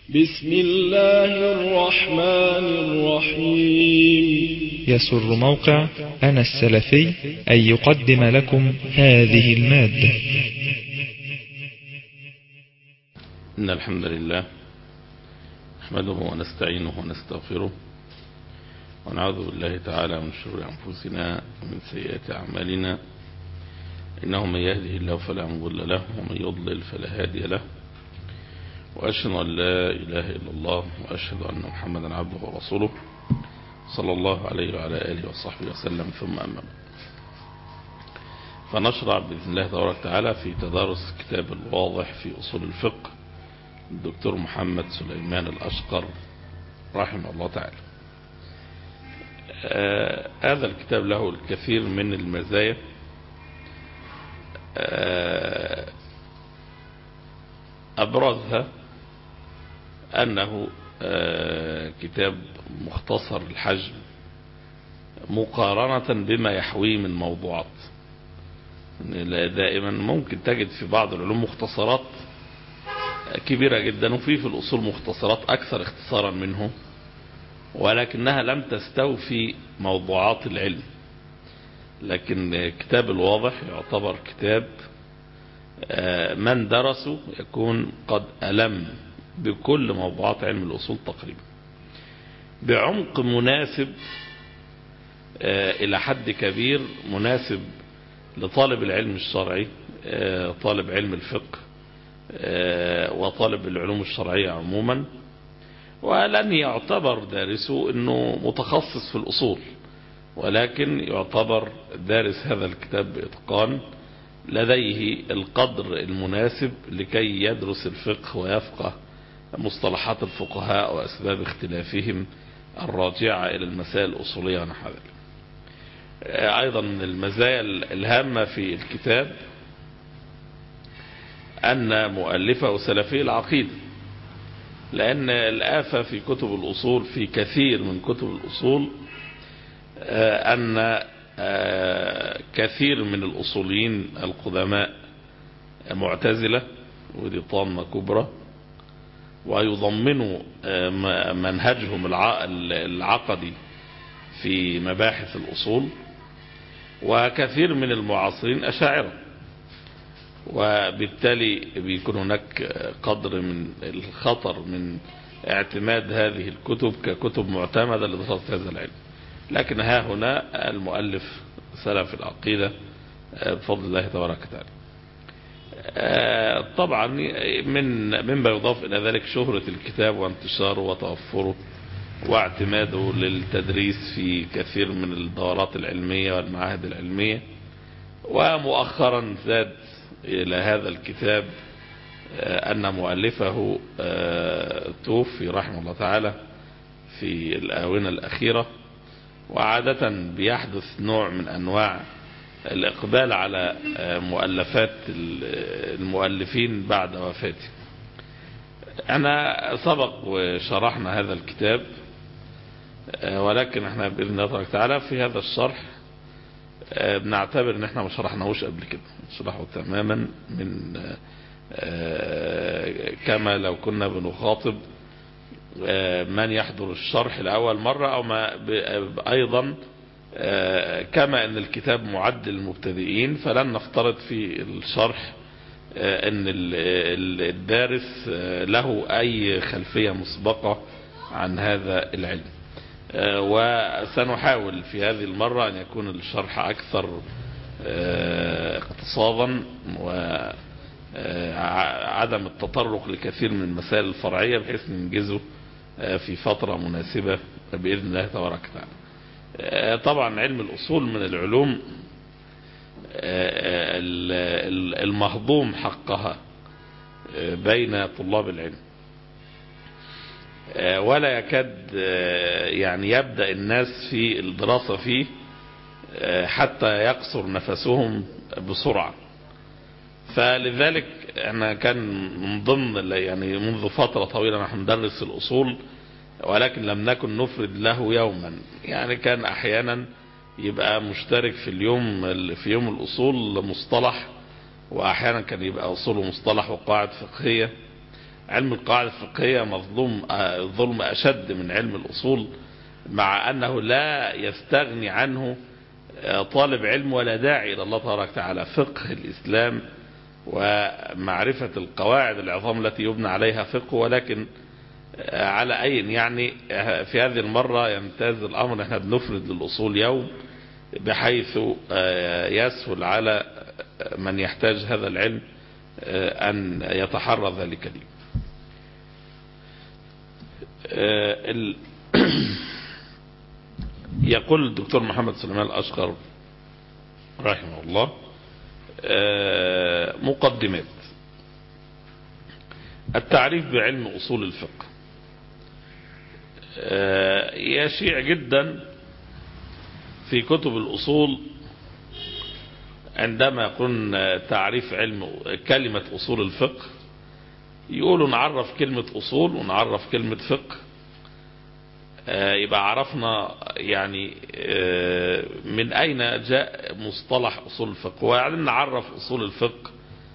بسم الله الرحمن الرحيم. يسر موقع أنا السلفي أن يقدم لكم هذه المادة. إن الحمد لله نحمده ونستعينه ونستغفره ونعوذ بالله تعالى من شرور أنفسنا ومن سيئات أعمالنا، إنه من يهده الله فلا مضل له ومن يضلل فلا هادي له، وأشهد أن لا إله إلا الله وأشهد أن محمدا عبده ورسوله صلى الله عليه وعلى آله وصحبه وسلم، ثم أما بعد. فنشرع بإذن الله تبارك وتعالى في تدارس كتاب الواضح في أصول الفقه الدكتور محمد سليمان الأشقر رحمه الله تعالى. هذا الكتاب له الكثير من المزايا، أبرزها أنه كتاب مختصر الحجم مقارنة بما يحويه من موضوعات. دائما ممكن تجد في بعض العلوم مختصرات كبيرة جدا، وفي الأصول مختصرات أكثر اختصارا منه، ولكنها لم تستوفي موضوعات العلم. لكن كتاب الواضح يعتبر كتاب من درسه يكون قد ألم بكل موضوعات علم الأصول تقريبا، بعمق مناسب إلى حد كبير، مناسب لطالب العلم الشرعي، طالب علم الفقه وطالب العلوم الشرعية عموما. ولن يعتبر دارسه أنه متخصص في الأصول، ولكن يعتبر دارس هذا الكتاب بإتقان، لديه القدر المناسب لكي يدرس الفقه ويفقه مصطلحات الفقهاء وأسباب اختلافهم الراجعة إلى المسائل الأصولية ونحو ذلك. أيضا من المزايا الهامة في الكتاب أن مؤلفه سلفي العقيدة، لأن الآفة في كتب الأصول، في كثير من كتب الأصول، أن كثير من الأصوليين القدماء معتزلة، ودي طامة كبرى، ويضمنوا منهجهم العقدي في مباحث الأصول، وكثير من المعاصرين أشاعرة، وبالتالي بيكون هناك قدر من الخطر من اعتماد هذه الكتب ككتب معتمدة لدراسة هذا العلم. لكن ها هنا المؤلف سلف العقيدة بفضل الله تبارك وتعالى. طبعا مما يضاف إلى ذلك شهرة الكتاب وانتشاره وتوفره واعتماده للتدريس في كثير من الدورات العلمية والمعاهد العلمية. ومؤخرا زاد إلى هذا الكتاب أن مؤلفه توفي رحمه الله تعالى في الآونة الأخيرة، وعادة بيحدث نوع من أنواع الإقبال على مؤلفات المؤلفين بعد وفاته. أنا سبق وشرحنا هذا الكتاب، ولكن احنا بإذن الله تعالى في هذا الشرح بنعتبر ان احنا ما شرحناهوش قبل كده، نشرحه تماما من كما لو كنا بنخاطب من يحضر الشرح لأول مرة، أو ما أيضا كما أن الكتاب معد للمبتدئين، فلن نفترض في الشرح أن الدارس له أي خلفية مسبقة عن هذا العلم. وسنحاول في هذه المرة أن يكون الشرح أكثر اقتصادا، وعدم التطرق لكثير من المسائل الفرعية، بحيث ننجزه في فترة مناسبة بإذن الله تبارك وتعالى. طبعا علم الأصول من العلوم المهضوم حقها بين طلاب العلم، ولا يكاد يعني يبدأ الناس في الدراسة فيه حتى يقصر نفسهم بسرعة. فلذلك احنا كان من ضمن يعني منذ فترة طويلة نحن ندرس الأصول، ولكن لم نكن نفرد له يوما. يعني كان أحيانا يبقى مشترك في يوم الأصول مصطلح، وأحيانا كان يبقى أصول ومصطلح وقواعد فقهية، علم القواعد الفقهية مظلوم ظلم أشد من علم الأصول، مع أنه لا يستغني عنه طالب علم ولا داعي إلى الله تبارك وتعالى. فقه الإسلام ومعرفة القواعد العظام التي يبنى عليها فقه، ولكن على أي يعني في هذه المرة يمتاز الأمر، احنا بنفرد للأصول يوم بحيث يسهل على من يحتاج هذا العلم أن يتحرى ذلك اليوم. يقول الدكتور محمد سليمان الأشقر رحمه الله: مقدمات. التعريف بعلم أصول الفقه يشيع جدا في كتب الأصول عندما يكون تعريف كلمة أصول الفقه، يقولوا نعرف كلمة أصول ونعرف كلمة فقه، يبقى عرفنا يعني من أين جاء مصطلح أصول الفقه، وبعدين نعرف أصول الفقه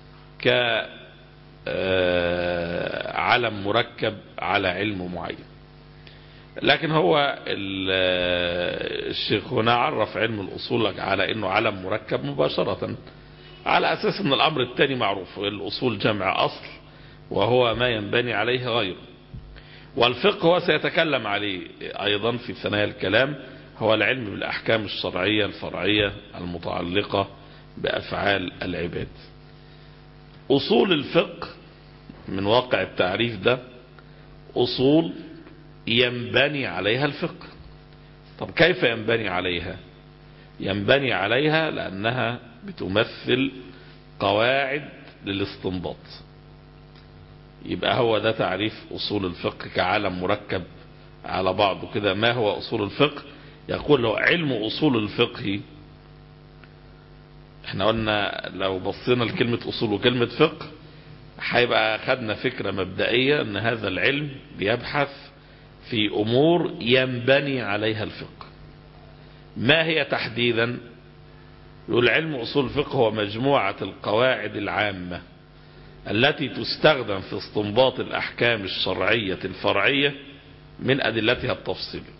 كعلم مركب على علم معين. لكن هو الشيخ هنا عرف علم الأصول على أنه علم مركب مباشرة، على أساس أن الأمر الثاني معروف، الأصول جمع أصل وهو ما ينبني عليه غيره. والفقه هو سيتكلم عليه أيضا في ثنايا الكلام، هو العلم بالأحكام الشرعية الفرعية المتعلقة بأفعال العباد. أصول الفقه من واقع التعريف ده أصول ينبني عليها الفقه. طب كيف ينبني عليها؟ ينبني عليها لأنها بتمثل قواعد للاستنباط. يبقى هو ده تعريف أصول الفقه كعالم مركب على بعضه كده. ما هو أصول الفقه؟ يقول له علم أصول الفقه. احنا قلنا لو بصينا لكلمة أصول وكلمة فقه هيبقى خدنا فكرة مبدئية ان هذا العلم بيبحث في أمور ينبني عليها الفقه. ما هي تحديدا؟ يقول علم أصول الفقه هو مجموعة القواعد العامة التي تستخدم في استنباط الأحكام الشرعية الفرعية من أدلتها التفصيلية.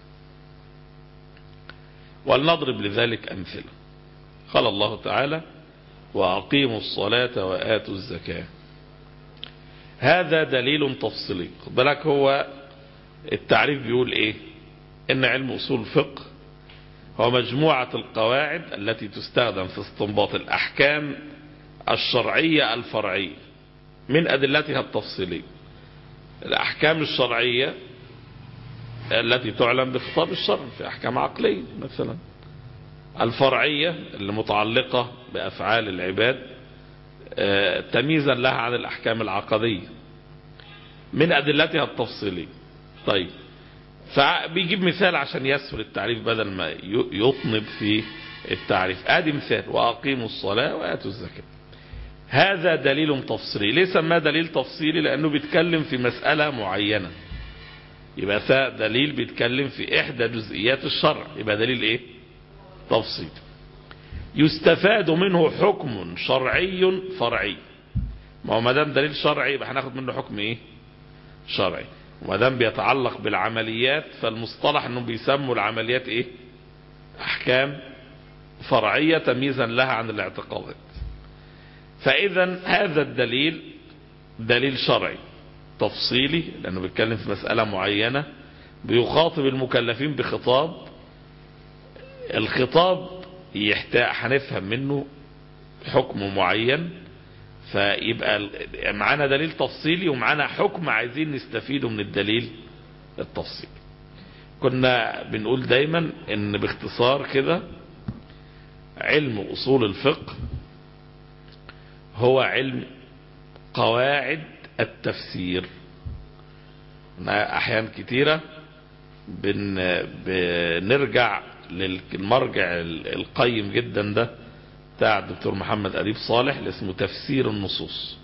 ولنضرب لذلك أمثلة. قال الله تعالى: وأقيموا الصلاة وآتوا الزكاة. هذا دليل تفصيلي. خد بالك، هو التعريف بيقول ايه؟ ان علم أصول الفقه هو مجموعة القواعد التي تستخدم في استنباط الأحكام الشرعية الفرعية من أدلتها التفصيلية. الأحكام الشرعية التي تعلم بخطاب الشرع في أحكام عقلية مثلا، الفرعية اللي متعلقة بأفعال العباد تمييزا لها عن الأحكام العقدية من أدلتها التفصيلية. طيب، فبيجيب مثال عشان يسهل التعريف بدل ما يطنب في التعريف. ادي مثال: وأقيموا الصلاة وآتوا الزكاة. هذا دليل تفصيلي. ليه سماه دليل تفصيلي؟ لأنه بيتكلم في مسألة معينة. يبقى ده دليل بيتكلم في إحدى جزئيات الشرع، يبقى دليل إيه؟ تفصيلي. يستفاد منه حكم شرعي فرعي. ما هو ما دام دليل شرعي يبقى هناخد منه حكم إيه؟ شرعي. وما دام بيتعلق بالعمليات فالمصطلح انهم بيسموا العمليات ايه؟ احكام فرعية تمييزا لها عن الاعتقادات. فاذا هذا الدليل دليل شرعي تفصيلي، لانه بيتكلم في مسألة معينة بيخاطب المكلفين بخطاب. الخطاب يحتاج هنفهم منه حكم معين، فيبقى معانا دليل تفصيلي ومعانا حكم عايزين نستفيده من الدليل التفصيلي. كنا بنقول دايما ان باختصار كده علم أصول الفقه هو علم قواعد التفسير. احيان كتيرة بنرجع للمرجع القيم جدا ده بتاع الدكتور محمد أديب صالح اللي اسمه تفسير النصوص.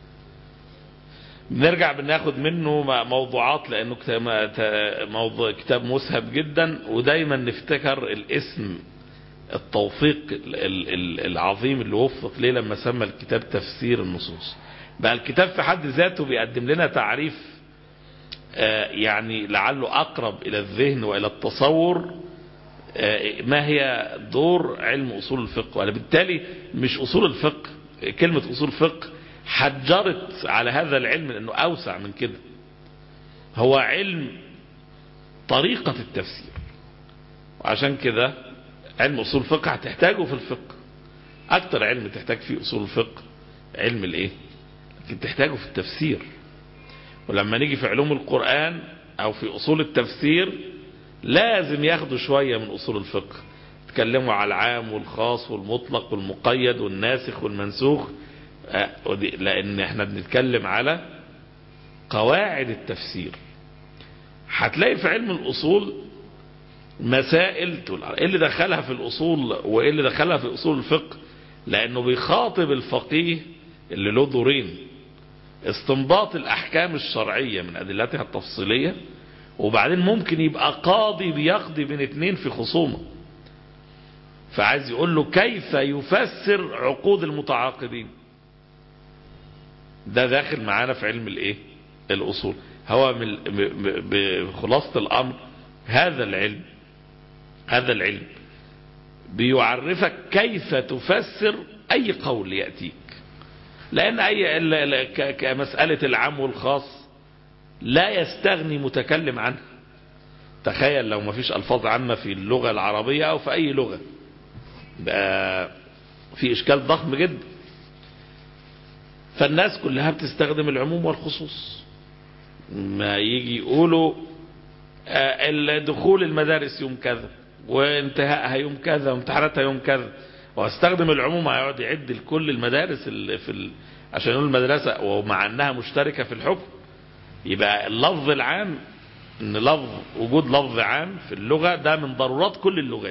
بنرجع بناخد منه موضوعات لأنه كتاب مسهب جدا، ودايما نفتكر الاسم التوفيق العظيم اللي وفق ليه لما سمى الكتاب تفسير النصوص. بقى الكتاب في حد ذاته بيقدم لنا تعريف يعني لعله أقرب إلى الذهن وإلى التصور ما هي دور علم أصول الفقه. وبالتالي مش أصول الفقه، كلمة أصول فقه حجرت على هذا العلم لأنه أوسع من كده، هو علم طريقة التفسير. وعشان كده علم أصول الفقه هتحتاجه في الفقه. أكتر علم تحتاج فيه أصول الفقه علم الإيه؟ لكن تحتاجه في التفسير. ولما نيجي في علوم القرآن أو في أصول التفسير لازم ياخدوا شوية من أصول الفقه، تكلموا على العام والخاص والمطلق والمقيد والناسخ والمنسوخ، لأن احنا بنتكلم على قواعد التفسير. هتلاقي في علم الأصول مسائل تقول ايه اللي دخلها في الأصول وايه اللي دخلها في أصول الفقه، لأنه بيخاطب الفقيه اللي له دورين: استنباط الأحكام الشرعية من أدلتها التفصيلية، وبعدين ممكن يبقى قاضي بيقضي بين اتنين في خصومة، فعايز يقول له كيف يفسر عقود المتعاقدين. ده داخل معانا في علم الايه؟ الأصول. هو بخلاصة الأمر هذا العلم بيعرفك كيف تفسر أي قول يأتيك، لأن كمسألة العام والخاص لا يستغني متكلم عنها. تخيل لو ما فيش ألفاظ عامة في اللغة العربية أو في أي لغة، بقى في إشكال ضخم جدا. فالناس كلها بتستخدم العموم والخصوص. ما يجي يقولوا دخول المدارس يوم كذا وانتهائها يوم كذا وامتحاناتها يوم كذا، واستخدم العموم، هيقعد يعد لكل المدارس اللي عشان يقول المدرسة، ومع انها مشتركة في الحكم. يبقى اللفظ العام، ان وجود لفظ عام في اللغة ده من ضرورات كل اللغات،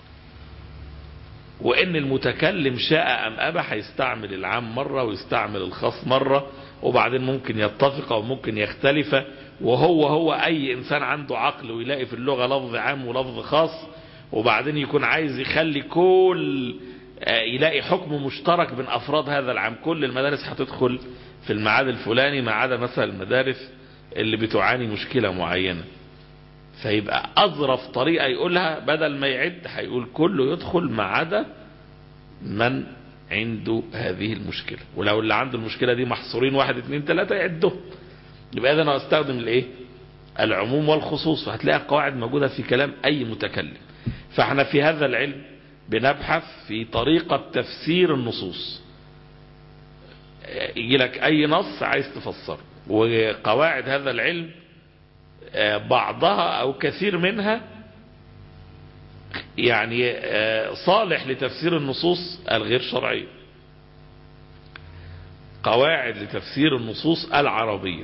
وان المتكلم شاء ام ابى هيستعمل العام مرة ويستعمل الخاص مرة، وبعدين ممكن يتفق او ممكن يختلف. وهو اي انسان عنده عقل ويلاقي في اللغة لفظ عام ولفظ خاص، وبعدين يكون عايز يخلي يلاقي حكم مشترك بين افراد هذا العام. كل المدارس هتدخل في الميعاد الفلاني ما عدا مثلا المدارس اللي بتعاني مشكلة معينة، فيبقى اظرف طريقة يقولها بدل ما يعد هيقول كله يدخل ما عدا من عنده هذه المشكلة. ولو اللي عنده المشكلة دي محصورين 1 2 3 يعدهم. يبقى اذا انا استخدم الايه؟ العموم والخصوص. فهتلاقي قواعد موجودة في كلام اي متكلم. فاحنا في هذا العلم بنبحث في طريقة تفسير النصوص. يجي لك اي نص عايز تفسره، وقواعد هذا العلم بعضها او كثير منها يعني صالح لتفسير النصوص الغير شرعية. قواعد لتفسير النصوص العربية.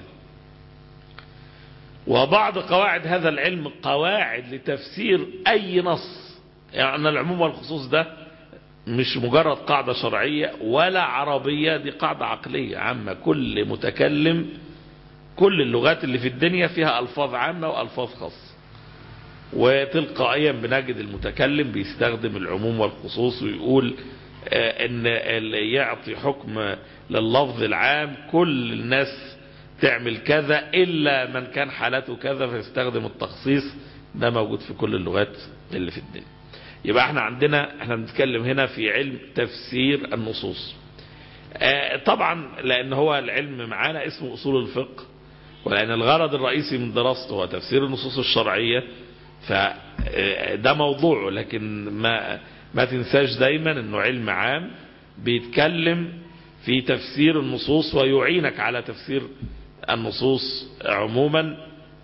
وبعض قواعد هذا العلم قواعد لتفسير اي نص. يعني العموم والخصوص ده مش مجرد قاعدة شرعية ولا عربية، دي قاعدة عقلية عامة. كل متكلم، كل اللغات اللي في الدنيا فيها ألفاظ عامة وألفاظ خاصة، وتلقائيا بنجد المتكلم بيستخدم العموم والخصوص ويقول ان يعطي حكم لللفظ العام كل الناس تعمل كذا إلا من كان حالته كذا، فيستخدم التخصيص. ده موجود في كل اللغات اللي في الدنيا. يبقى احنا بنتكلم هنا في علم تفسير النصوص. طبعا لان هو العلم معانا اسمه اصول الفقه، ولان الغرض الرئيسي من دراسته هو تفسير النصوص الشرعية، فده موضوعه. لكن ما تنساش دايما انه علم عام بيتكلم في تفسير النصوص ويعينك على تفسير النصوص عموما.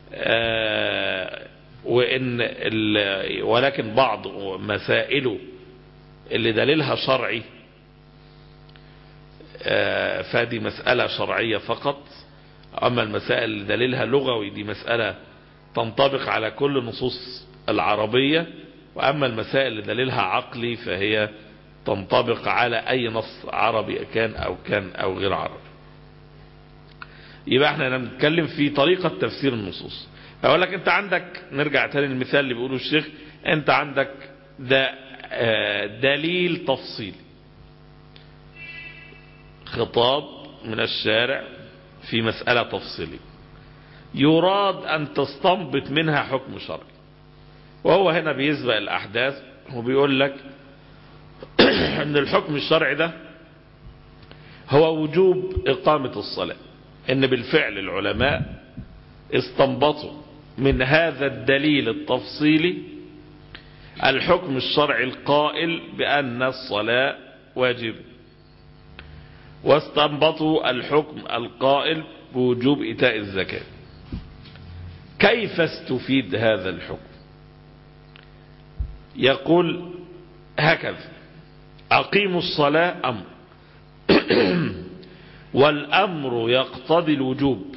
ولكن بعض مسائله اللي دليلها شرعي فدي مسألة شرعية فقط. أما المسائل اللي دليلها لغوي دي مسألة تنطبق على كل النصوص العربية. وأما المسائل اللي دليلها عقلي فهي تنطبق على أي نص عربي كان أو غير عربي. يبقى احنا بنتكلم في طريقة تفسير النصوص. اقول لك انت عندك، نرجع تاني للمثال اللي بيقوله الشيخ، انت عندك ده دليل تفصيلي، خطاب من الشارع في مسألة تفصيلية يراد أن تستنبط منها حكم شرعي، وهو هنا بيسبق الأحداث وبيقول لك أن الحكم الشرعي ده هو وجوب إقامة الصلاة، أن بالفعل العلماء استنبطوا من هذا الدليل التفصيلي الحكم الشرعي القائل بأن الصلاة واجب، واستنبطوا الحكم القائل بوجوب إيتاء الزكاة. كيف استفيد هذا الحكم؟ يقول هكذا: أقيموا الصلاة أمر والأمر يقتضي الوجوب،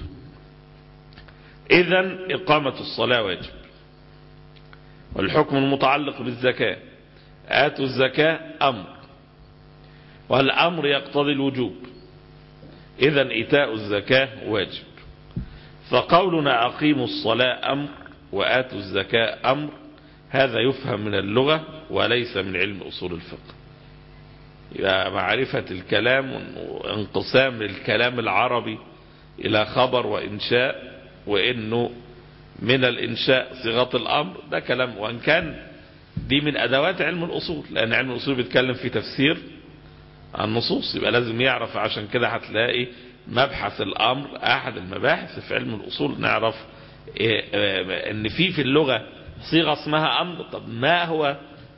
إذن إقامة الصلاة واجب. والحكم المتعلق بالزكاة آتوا الزكاة أمر والأمر يقتضي الوجوب، إذن إيتاء الزكاة واجب. فقولنا أقيموا الصلاة أمر وآتوا الزكاة أمر هذا يفهم من اللغة وليس من علم أصول الفقه. يبقى معرفة الكلام وانقسام الكلام العربي إلى خبر وإنشاء، وإنه من الإنشاء صيغة الأمر، ده كلام، وإن كان دي من أدوات علم الأصول، لأن علم الأصول بيتكلم في تفسير النصوص، يبقى لازم يعرف. عشان كده هتلاقي مبحث الأمر أحد المباحث في علم الأصول، نعرف إن في اللغة صيغة اسمها أمر. طب ما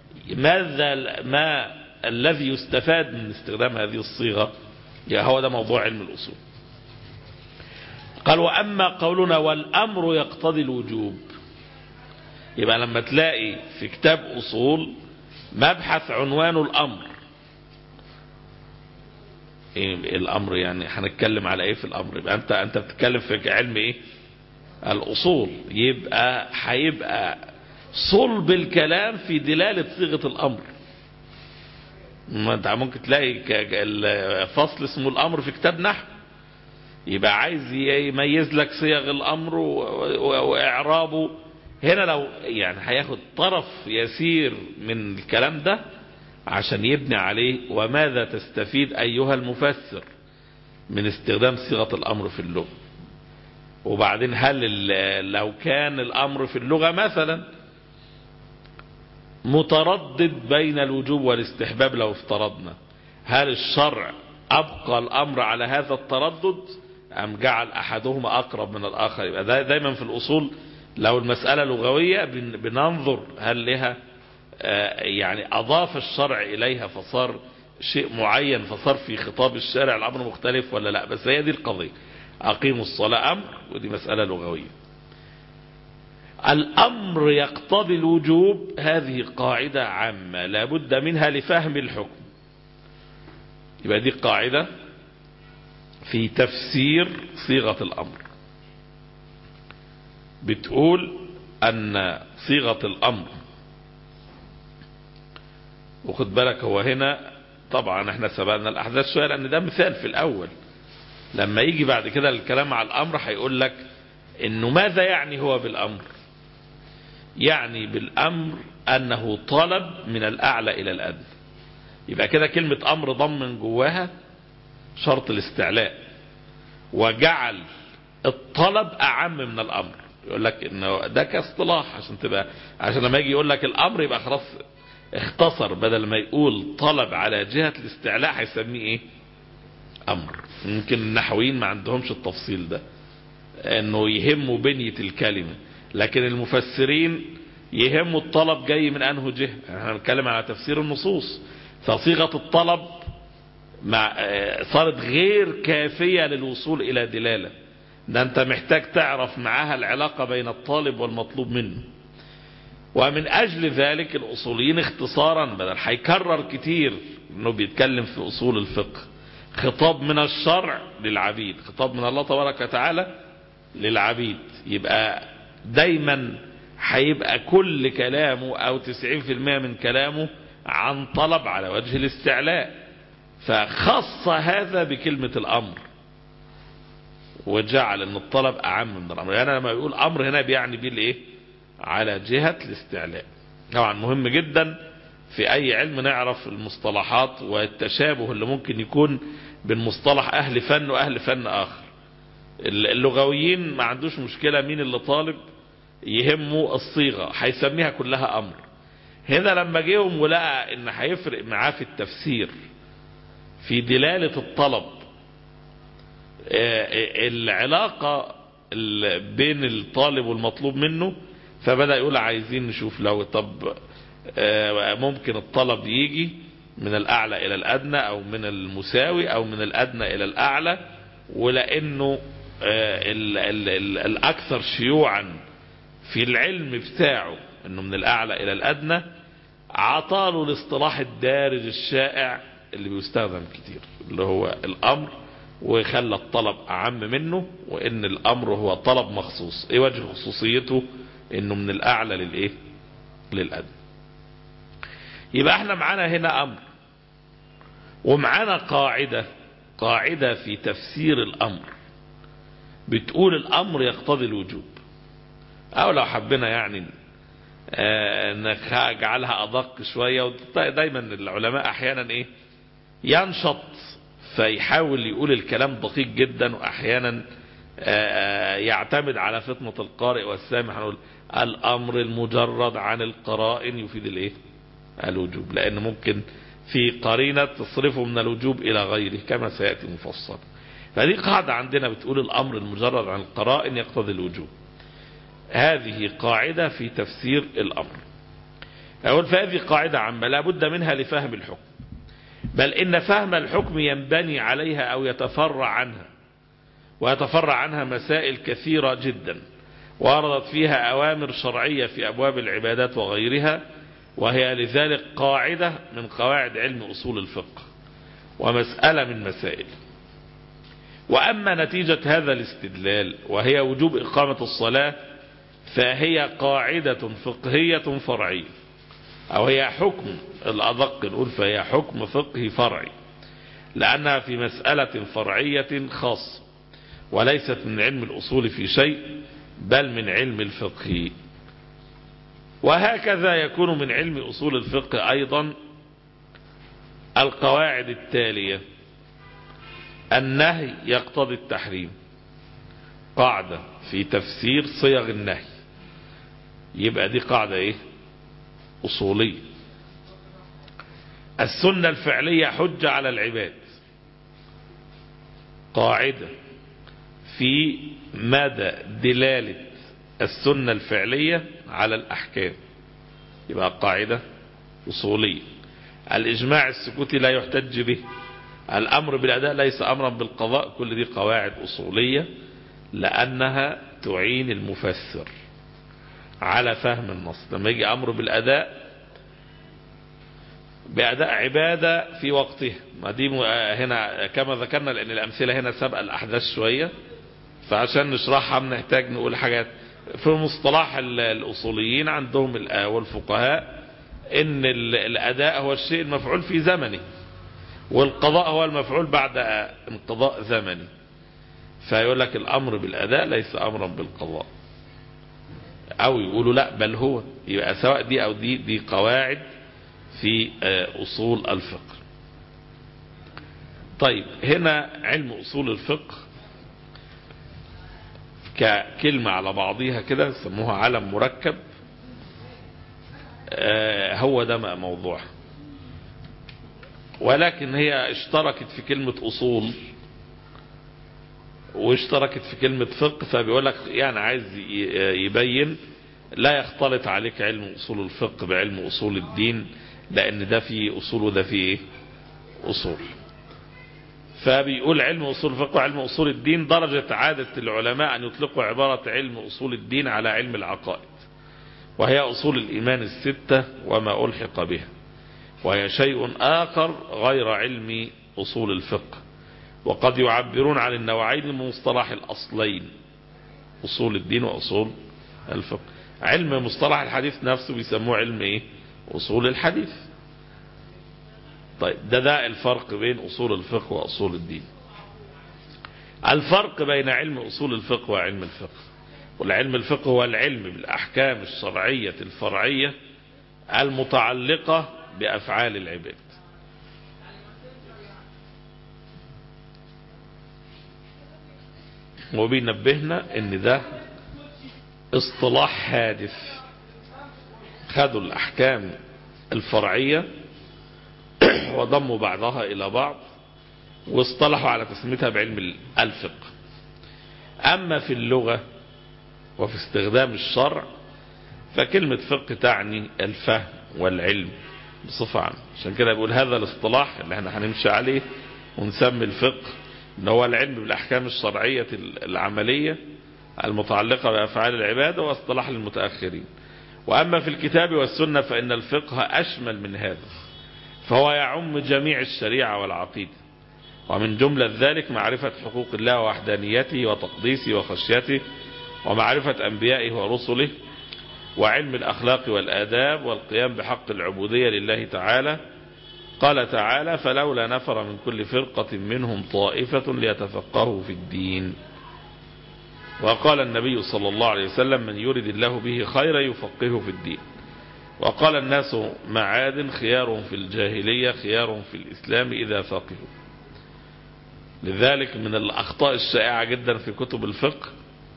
الذي يستفاد من استخدام هذه الصيغة؟ هو ده موضوع علم الأصول. قال: وأما قولنا والأمر يقتضي الوجوب، يبقى لما تلاقي في كتاب أصول مبحث عنوانه الأمر، إيه الأمر؟ يعني هنتكلم على إيه في الأمر؟ يبقى أنت بتتكلم في علم إيه؟ الأصول. هيبقى صلب الكلام في دلالة صيغة الأمر. ما أنت ممكن تلاقي فصل اسمه الأمر في كتاب نحو، يبقى عايز يميز لك صيغ الأمر وإعرابه. هنا لو يعني هياخد طرف يسير من الكلام ده عشان يبني عليه. وماذا تستفيد أيها المفسر من استخدام صيغة الأمر في اللغة؟ وبعدين هل لو كان الأمر في اللغة مثلا متردد بين الوجوب والاستحباب، لو افترضنا، هل الشرع أبقى الأمر على هذا التردد أم جعل أحدهما أقرب من الآخر؟ يبقى دايما في الأصول لو المسألة لغوية بننظر هل لها يعني أضاف الشرع إليها فصار شيء معين، فصار في خطاب الشارع الأمر مختلف ولا لا. بس هي دي القضية، أقيموا الصلاة أمر، ودي مسألة لغوية. الأمر يقتضي الوجوب، هذه قاعدة عامة لا بد منها لفهم الحكم. يبقى دي قاعدة في تفسير صيغة الأمر، بتقول أن صيغة الأمر، وخد بالك هو هنا طبعا احنا سبقنا الأحداث شوية لأن ده مثال في الأول. لما يجي بعد كده الكلام على الأمر هيقول لك إنه ماذا يعني هو بالأمر. يعني بالأمر أنه طلب من الأعلى إلى الأدنى. يبقى كده كلمة أمر ضمن جواها شرط الاستعلاء، وجعل الطلب أعم من الأمر. يقول لك إنه ده كاصطلاح عشان لما يجي يقول لك الأمر يبقى خلاص اختصر، بدل ما يقول طلب على جهة الاستعلاء هيسميه ايه؟ أمر. يمكن النحويين ما عندهمش التفصيل ده، انه يهموا بنية الكلمة، لكن المفسرين يهموا الطلب جاي من انه جهة. احنا بنتكلم على تفسير النصوص، فصيغة الطلب صارت غير كافية للوصول الى دلالة، ده انت محتاج تعرف معاها العلاقة بين الطالب والمطلوب منه. ومن اجل ذلك الاصوليين اختصارا، بدل هيكرر كتير انه بيتكلم في اصول الفقه، خطاب من الشرع للعبيد، خطاب من الله تبارك وتعالى للعبيد، يبقى دايما هيبقى كل كلامه او 90% من كلامه عن طلب على وجه الاستعلاء. فخص هذا بكلمة الامر وجعل ان الطلب اعم من الامر. يعني لما يقول امر هنا بيعني بيه الايه؟ على جهة الاستعلاء. طبعا مهم جدا في اي علم نعرف المصطلحات والتشابه اللي ممكن يكون بين مصطلح أهل فن وأهل فن آخر. اللغويين ما عندوش مشكلة مين اللي طالب، يهمه الصيغة، هيسميها كلها أمر. هنا لما جيهم ولقى إن هيفرق معاه في التفسير في دلالة الطلب العلاقة بين الطالب والمطلوب منه، فبدأ يقول عايزين نشوف لو طب ممكن الطلب يجي من الأعلى إلى الأدنى أو من المساوي أو من الأدنى إلى الأعلى، ولأنه الأكثر شيوعا في العلم بتاعه أنه من الأعلى إلى الأدنى، عطاله الاصطلاح الدارج الشائع اللي بيستخدم كتير اللي هو الأمر، وخلى الطلب أعم منه، وإن الأمر هو طلب مخصوص. إيه وجه خصوصيته؟ إنه من الأعلى للإيه؟ للأدنى. يبقى احنا معانا هنا أمر، ومعانا قاعدة في تفسير الأمر بتقول الأمر يقتضي الوجوب، أو لو حبنا يعني نجعلها أدق شوية. دايما العلماء أحيانا إيه ينشط فيحاول يقول الكلام دقيق جدا، وأحيانا يعتمد على فطنة القارئ والسامع. نقول الأمر المجرد عن القرائن يفيد الإيه؟ الوجوب، لأن ممكن في قرينة تصرفه من الوجوب إلى غيره كما سيأتي مفصل. فهذه قاعدة عندنا بتقول الأمر المجرد عن القرائن يقتضي الوجوب. هذه قاعدة في تفسير الأمر. أقول فهذه قاعدة عامة لا بد منها لفهم الحكم، بل إن فهم الحكم ينبني عليها أو يتفرع عنها، ويتفرع عنها مسائل كثيرة جدا وردت فيها أوامر شرعية في أبواب العبادات وغيرها، وهي لذلك قاعدة من قواعد علم أصول الفقه ومسألة من مسائل. وأما نتيجة هذا الاستدلال وهي وجوب إقامة الصلاة، فهي قاعدة فقهية فرعية، أو هي حكم الأدق نقول فهي حكم فقهي فرعي، لأنها في مسألة فرعية خاصة وليست من علم الأصول في شيء، بل من علم الفقه. وهكذا يكون من علم أصول الفقه أيضا القواعد التالية: النهي يقتضي التحريم، قاعدة في تفسير صيغ النهي، يبقى دي قاعدة ايه؟ أصولية. السنة الفعلية حجة على العباد، قاعدة في مدى دلالة السنة الفعلية على الأحكام، يبقى قاعدة أصولية. الإجماع السكوتي لا يحتج به، الأمر بالأداء ليس أمرا بالقضاء، كل دي قواعد أصولية لأنها تعين المفسر على فهم النص. لما يجي أمر بالأداء بأداء عبادة في وقته، ما دي هنا كما ذكرنا، لأن الأمثلة هنا سبق الأحداث شوية، فعشان نشرحها بنحتاج نقول حاجات في مصطلح الأصوليين عندهم والفقهاء، إن الأداء هو الشيء المفعول في زمنه، والقضاء هو المفعول بعد انقضاء زمنه. فيقول لك الأمر بالأداء ليس أمرا بالقضاء، أو يقولوا لا بل هو، يبقى سواء دي أو دي قواعد في أصول الفقه. طيب هنا علم أصول الفقه ككلمة على بعضها كده يسموها علم مركب، هو ده موضوعها، ولكن هي اشتركت في كلمة أصول واشتركت في كلمة فقه، فبيقول لك يعني عايز يبين لا يختلط عليك علم أصول الفقه بعلم أصول الدين، لأن ده فيه أصول وده فيه أصول. فبيقول علم أصول الفقه وعلم أصول الدين درجة عادة العلماء أن يطلقوا عبارة علم أصول الدين على علم العقائد، وهي أصول الإيمان الستة وما ألحق بها، وهي شيء آخر غير علم أصول الفقه. وقد يعبرون عن النوعين من مصطلح الأصلين، أصول الدين وأصول الفقه. علم مصطلح الحديث نفسه بيسموه علم إيه؟ أصول الحديث. طيب ده الفرق بين أصول الفقه وأصول الدين. الفرق بين علم أصول الفقه وعلم الفقه: والعلم الفقه هو العلم بالأحكام الشرعية الفرعية المتعلقة بأفعال العباد. وبينبهنا ان ده اصطلاح هادف، خدوا الاحكام الفرعية وضموا بعضها الى بعض واصطلحوا على تسميتها بعلم الفقه. اما في اللغة وفي استخدام الشرع فكلمة فقه تعني الفهم والعلم بصفة عامة. عشان كده بيقول هذا الاصطلاح اللي احنا هنمشي عليه ونسمي الفقه ان هو العلم بالاحكام الشرعية العملية المتعلقة بافعال العباد، واصطلاح للمتأخرين. واما في الكتاب والسنة فان الفقه اشمل من هذا، فهو يعم جميع الشريعة والعقيدة، ومن جملة ذلك معرفة حقوق الله ووحدانيته وتقديسه وخشيته، ومعرفة أنبيائه ورسله، وعلم الأخلاق والآداب، والقيام بحق العبودية لله تعالى. قال تعالى فلولا نفر من كل فرقة منهم طائفة ليتفقهوا في الدين. وقال النبي صلى الله عليه وسلم من يرد الله به خيرا يفقهه في الدين. وقال الناس معاد خيارهم في الجاهلية خيارهم في الإسلام إذا فقهوا. لذلك من الأخطاء الشائعة جدا في كتب الفقه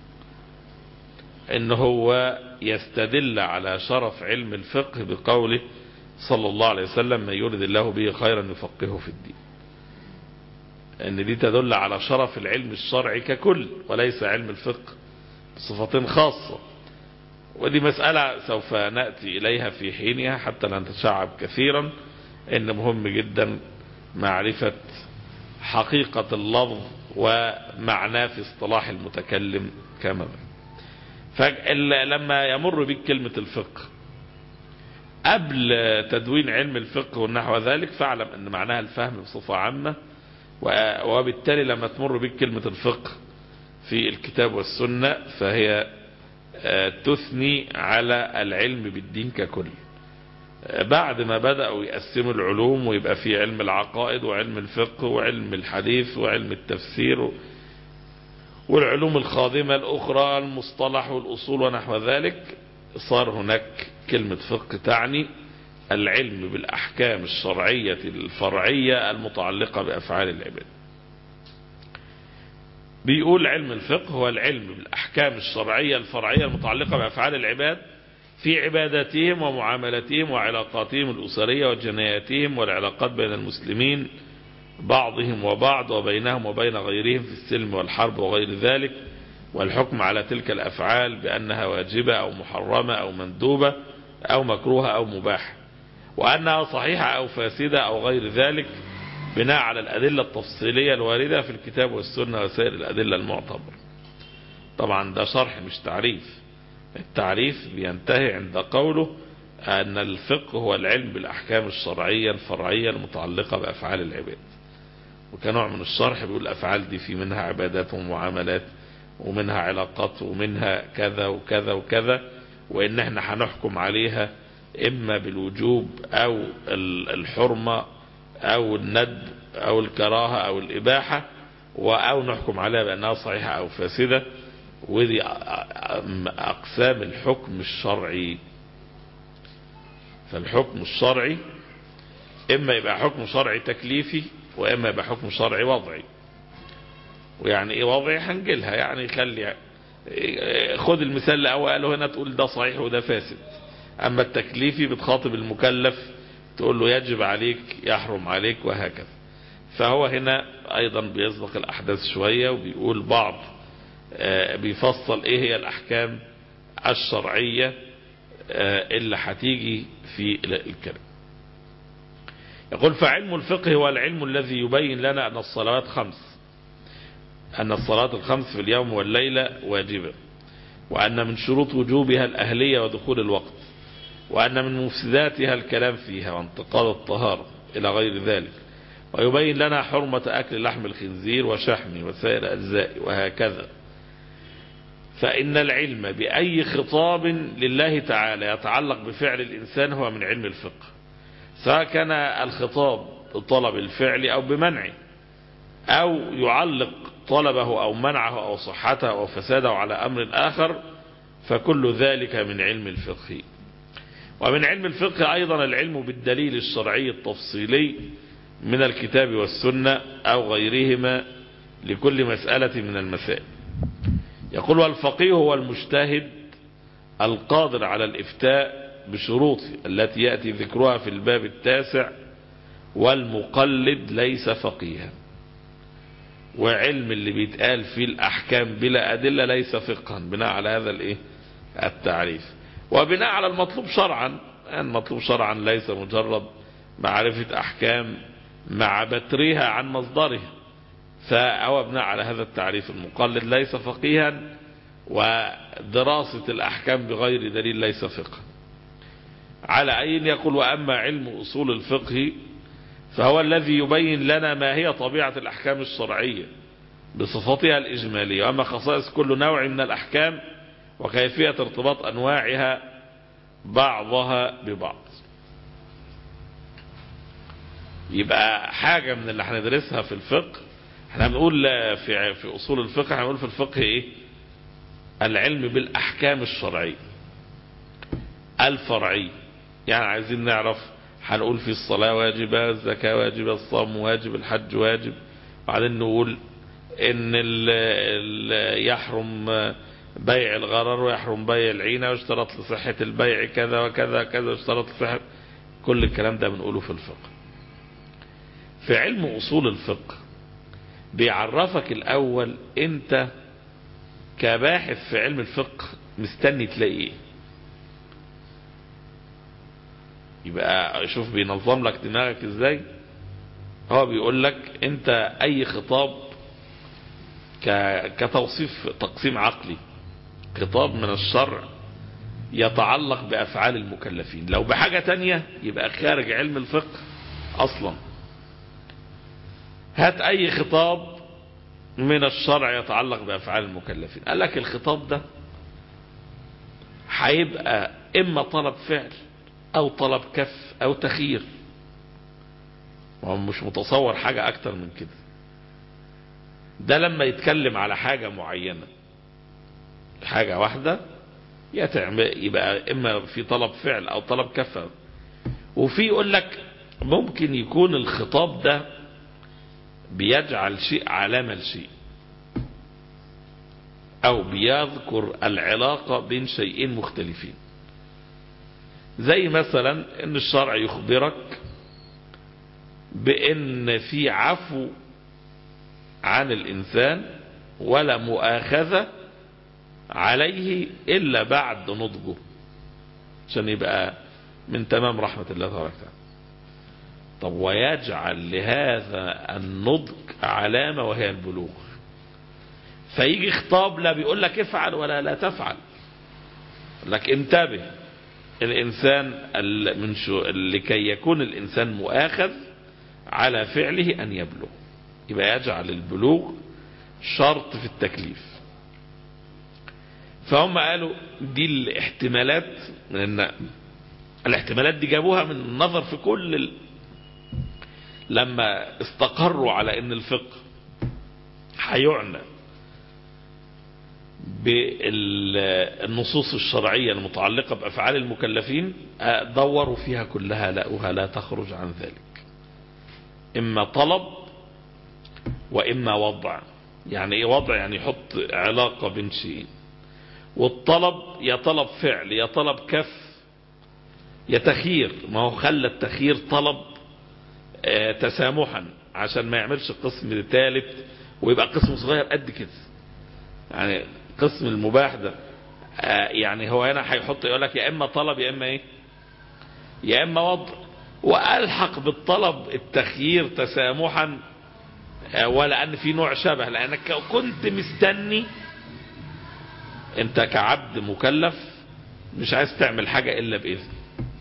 إن هو يستدل على شرف علم الفقه بقوله صلى الله عليه وسلم من يرد الله به خيرا يفقهه في الدين، ان دي تدل على شرف العلم الشرعي ككل وليس علم الفقه بصفة خاصة. ودي مسألة سوف نأتي إليها في حينها حتى لا نتشعب كثيرا، ان مهم جدا معرفة حقيقة اللفظ ومعناه في اصطلاح المتكلم كما لما يمر بك كلمة الفقه قبل تدوين علم الفقه والنحو ذلك فاعلم ان معناها الفهم بصفة عامة، وبالتالي لما تمر بك كلمة الفقه في الكتاب والسنة فهي تثني على العلم بالدين ككل. بعد ما بدأوا يقسموا العلوم ويبقى في علم العقائد وعلم الفقه وعلم الحديث وعلم التفسير والعلوم الخاضمة الأخرى المصطلح والأصول ونحو ذلك، صار هناك كلمة فقه تعني العلم بالأحكام الشرعية الفرعية المتعلقة بأفعال العباد. بيقول علم الفقه هو العلم بالأحكام الشرعية الفرعية المتعلقة بأفعال العباد في عباداتهم ومعاملاتهم وعلاقاتهم الأسرية وجناياتهم والعلاقات بين المسلمين بعضهم وبعض وبينهم وبين غيرهم في السلم والحرب وغير ذلك، والحكم على تلك الأفعال بأنها واجبة أو محرمة أو مندوبة أو مكروهة أو مباحة، وأنها صحيحة أو فاسدة أو غير ذلك بناء على الأدلة التفصيلية الواردة في الكتاب والسنة وسائر الأدلة المعتبرة. طبعا ده شرح مش تعريف، التعريف بينتهي عند قوله أن الفقه هو العلم بالأحكام الشرعية الفرعية المتعلقة بأفعال العباد. وكنوع من الشرح بيقول الأفعال دي في منها عبادات ومعاملات ومنها علاقات ومنها كذا وكذا وكذا، وإن احنا هنحكم عليها إما بالوجوب أو الحرمة أو الندب أو الكراهة أو الإباحة، أو نحكم عليها بأنها صحيحة أو فاسدة. ودي أقسام الحكم الشرعي. فالحكم الشرعي إما يبقى حكم شرعي تكليفي وإما يبقى حكم شرعي وضعي. ويعني إيه وضعي هنجلها، يعني خد المثال اللي قاله هنا تقول ده صحيح وده فاسد. أما التكليفي بتخاطب المكلف تقول له يجب عليك يحرم عليك وهكذا. فهو هنا أيضا بيسبق الأحداث شوية وبيقول بعض بيفصل إيه هي الأحكام الشرعية اللي هتيجي في الكلام. يقول فعلم الفقه هو العلم الذي يبين لنا أن الصلوات خمس، أن الصلاة الخمس في اليوم والليلة واجبة، وأن من شروط وجوبها الأهلية ودخول الوقت، وأن من مفسداتها الكلام فيها وانتقال الطهارة إلى غير ذلك، ويبين لنا حرمة أكل لحم الخنزير وشحمه وسائر أجزائه وهكذا. فإن العلم بأي خطاب لله تعالى يتعلق بفعل الإنسان هو من علم الفقه، سواء كان الخطاب بطلب الفعل أو بمنعه، أو يعلق طلبه أو منعه أو صحته أو فساده على أمر آخر، فكل ذلك من علم الفقه. ومن علم الفقه أيضا العلم بالدليل الشرعي التفصيلي من الكتاب والسنة أو غيرهما لكل مسألة من المسائل. يقول والفقيه هو المجتهد القادر على الإفتاء بشروطه التي يأتي ذكرها في الباب 9، والمقلد ليس فقيها. وعلم اللي بيتقال فيه الأحكام بلا أدلة ليس فقها، بناء على هذا التعريف، وبناء على المطلوب شرعا. المطلوب شرعا ليس مجرد معرفة أحكام مع بترها عن مصدرها، فهو بناء على هذا التعريف المقلد ليس فقيها، ودراسة الأحكام بغير دليل ليس فقها. على أين يقول وأما علم أصول الفقه فهو الذي يبين لنا ما هي طبيعة الأحكام الشرعية بصفتها الإجمالية، وأما خصائص كل نوع من الأحكام وكيفية ارتباط أنواعها بعضها ببعض. يبقى حاجة من اللي هندرسها في الفقه، احنا بنقول في أصول الفقه، احنا بنقول في الفقه ايه؟ العلم بالأحكام الشرعية الفرعية. يعني عايزين نعرف، هنقول في الصلاة واجبة، الزكاة واجبة، الصوم واجب، الحج واجب، وبعدين نقول ان يحرم بيع الغرر ويحرم بيع العينة، واشترط لصحة البيع كذا وكذا كذا، واشترط لصحة. كل الكلام ده بنقوله في الفقه. في علم أصول الفقه بيعرفك الأول انت كباحث في علم الفقه مستني تلاقي ايه. يبقى شوف بينظم لك دماغك ازاي. هو بيقول لك انت اي خطاب كتوصيف تقسيم عقلي، خطاب من الشرع يتعلق بأفعال المكلفين، لو بحاجة تانية يبقى خارج علم الفقه اصلا. هات اي خطاب من الشرع يتعلق بأفعال المكلفين، قال لك الخطاب ده هيبقى اما طلب فعل او طلب كف او تخيير، وهو مش متصور حاجة اكتر من كده. ده لما يتكلم على حاجة معينة، حاجة واحدة، يبقى اما في طلب فعل او طلب كف. وفي يقول لك ممكن يكون الخطاب ده بيجعل شيء علامة لشيء، او بيذكر العلاقة بين شيئين مختلفين. زي مثلا ان الشرع يخبرك بان في عفو عن الانسان ولا مؤاخذة عليه الا بعد نضجه، عشان يبقى من تمام رحمة الله تبارك وتعالى. طب ويجعل لهذا النضج علامة وهي البلوغ، فيجي خطاب لا بيقول لك افعل ولا لا تفعل، لك انتبه الإنسان لكي يكون الإنسان مؤاخذ على فعله أن يبلغ، يبقى يجعل البلوغ شرط في التكليف. فهم قالوا دي الاحتمالات، من الاحتمالات دي جابوها من النظر في كل لما استقروا على ان الفقه هيعنى بالنصوص الشرعية المتعلقة بأفعال المكلفين، دوروا فيها كلها لقوها لا تخرج عن ذلك، إما طلب وإما وضع. يعني إيه وضع؟ يعني يحط علاقة بين شيئين. والطلب يا طلب فعل يا طلب كف يا تخيير، ما هو خلى التخيير طلب تسامحا عشان ما يعملش قسم ثالث ويبقى قسم صغير قد كده. يعني قسم المباح ده يعني هو هنا هيحط يقول لك يا اما طلب يا اما ايه، يا اما وضع، والحق بالطلب التخيير تسامحا، ولا ان في نوع شبه، لانك كنت مستني انت كعبد مكلف مش عايز تعمل حاجة الا باذن،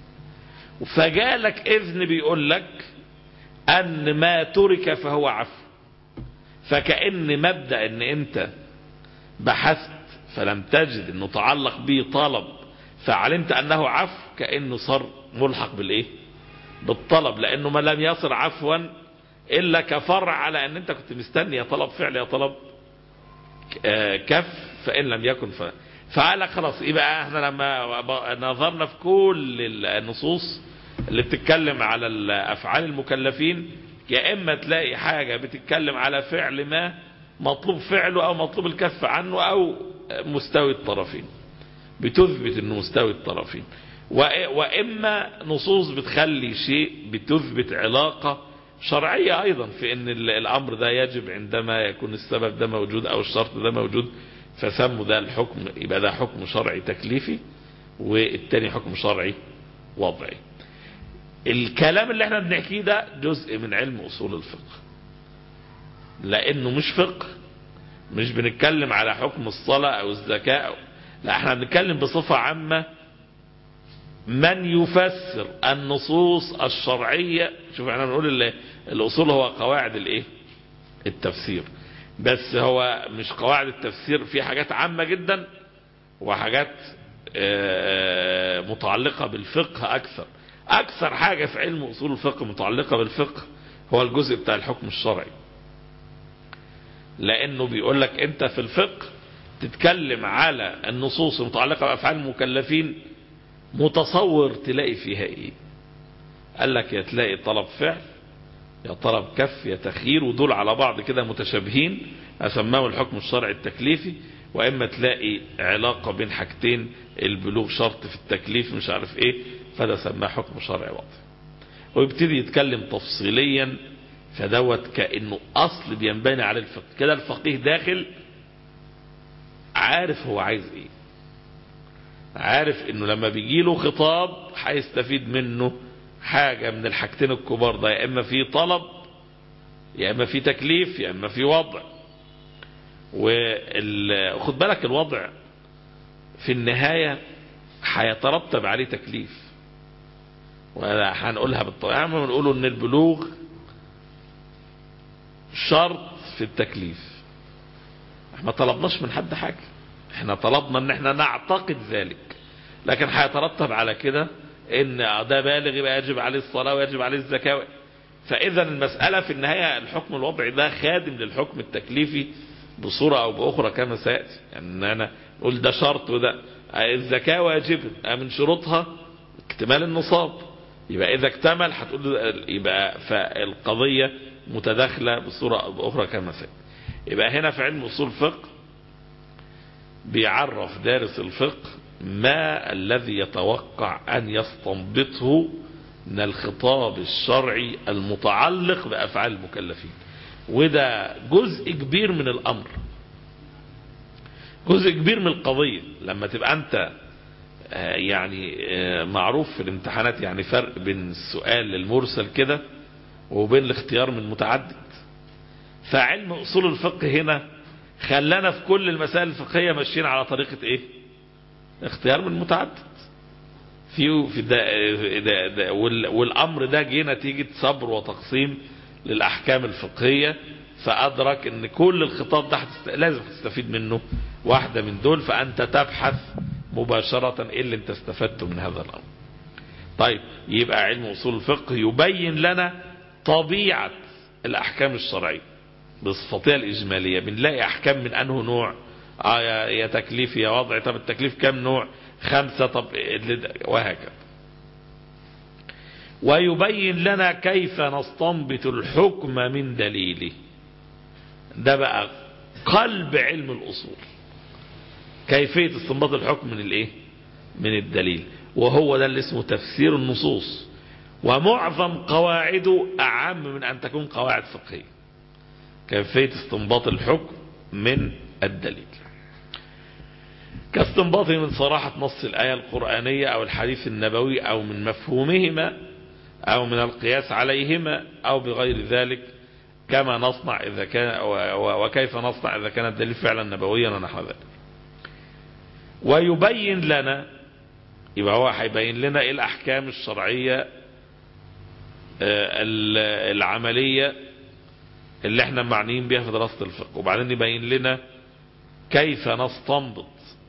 فجالك اذن بيقول لك ان ما ترك فهو عفو. فكأن مبدأ ان انت بحثت فلم تجد انه تعلق به طلب فعلمت انه عفو، كأنه صار ملحق بالايه، بالطلب، لانه ما لم يصر عفوا الا كفرع على ان انت كنت مستني يا طلب فعل يا طلب كف، فان لم يكن فقال خلاص. يبقى احنا لما نظرنا في كل النصوص اللي بتتكلم على افعال المكلفين، يا اما تلاقي حاجة بتتكلم على فعل ما مطلوب فعله او مطلوب الكف عنه، او مستوي الطرفين، بتثبت انه مستوي الطرفين. واما نصوص بتخلي شيء بتثبت علاقة شرعية ايضا في ان الامر ده يجب عندما يكون السبب ده موجود او الشرط ده موجود، فسموا ده الحكم، يبقى ده حكم شرعي تكليفي والتاني حكم شرعي وضعي. الكلام اللي احنا بنحكيه ده جزء من علم اصول الفقه، لانه مش فقه، مش بنتكلم على حكم الصلاة او الزكاة لا، احنا بنتكلم بصفة عامة من يفسر النصوص الشرعية. شوف احنا بنقول الاصول هو قواعد الايه، التفسير، بس هو مش قواعد التفسير، في حاجات عامة جدا وحاجات متعلقة بالفقه اكثر حاجة في علم اصول الفقه متعلقة بالفقه هو الجزء بتاع الحكم الشرعي، لانه بيقول لك انت في الفقه تتكلم على النصوص المتعلقة بافعال المكلفين، متصور تلاقي فيها ايه؟ قال لك يا تلاقي طلب فعل، يا طلب كف، يا تخيير، ودول على بعض كده متشابهين اسماه الحكم الشرعي التكليفي. واما تلاقي علاقة بين حاجتين، البلوغ شرط في التكليف مش عارف ايه، فده سماه حكم شرعي وضعي. ويبتدي يتكلم تفصيليا، فدوت كأنه اصل بينبني على الفقه كده. الفقيه داخل عارف هو عايز ايه، عارف انه لما بيجي له خطاب هيستفيد منه حاجة من الحاجتين الكبار ده، يا اما في طلب يا اما في تكليف يا اما في وضع. وخد بالك الوضع في النهاية هيترتب عليه تكليف، وهنقولها بالطبع بنقوله ان البلوغ شرط في التكليف. احنا طلبناش من حد حاجة، احنا طلبنا ان احنا نعتقد ذلك، لكن هيترتب على كده ان ده بالغ يبقى يجب عليه الصلاة ويجب عليه الزكاة. فاذا المسألة في النهاية الحكم الوضعي ده خادم للحكم التكليفي بصورة او باخرى كما سيأتي. يعني انا نقول ده شرط وده الزكاة واجبة من شروطها اكتمال النصاب، يبقى اذا اكتمل هتقول يبقى فالقضية متداخلة بصورة او باخرى كما سيأتي. يبقى هنا في علم اصول الفقه بيعرف دارس الفقه ما الذي يتوقع ان يستنبطه من الخطاب الشرعي المتعلق بافعال المكلفين. وده جزء كبير من الامر، جزء كبير من القضية. لما تبقى انت يعني معروف في الامتحانات يعني فرق بين السؤال المرسل كده وبين الاختيار من متعدد. فعلم اصول الفقه هنا خلانا في كل المسائل الفقهية ماشيين على طريقة ايه؟ اختيار من متعدد. في ده والامر ده جه نتيجة صبر وتقسيم للاحكام الفقهية، فادرك ان كل الخطاب ده لازم تستفيد منه واحدة من دول، فانت تبحث مباشرة ايه اللي انت استفدته من هذا الامر. طيب يبقى علم اصول الفقه يبين لنا طبيعة الاحكام الشرعية بصفتها الاجمالية. بنلاقي احكام من انه نوع، يا تكليف يا وضع. طب التكليف كم نوع؟ 5. طب وهكذا. ويبين لنا كيف نستنبط الحكم من دليله. ده بقى قلب علم الاصول، كيفية استنباط الحكم من الايه؟ من الدليل. وهو ده اللي اسمه تفسير النصوص، ومعظم قواعده اعم من ان تكون قواعد فقهية. كيفية استنباط الحكم من الدليل، كاستنباطه من صراحة نص الآية القرآنية أو الحديث النبوي أو من مفهومهما أو من القياس عليهما أو بغير ذلك، كما نصنع إذا كان وكيف نصنع إذا كان الدليل فعلا نبويا ونحو ذلك. ويبين لنا، يبقى هو هيبين لنا إيه الأحكام الشرعية العملية اللي احنا معنيين بها في دراسة الفقه، وبعدين يبين لنا كيف نستنبط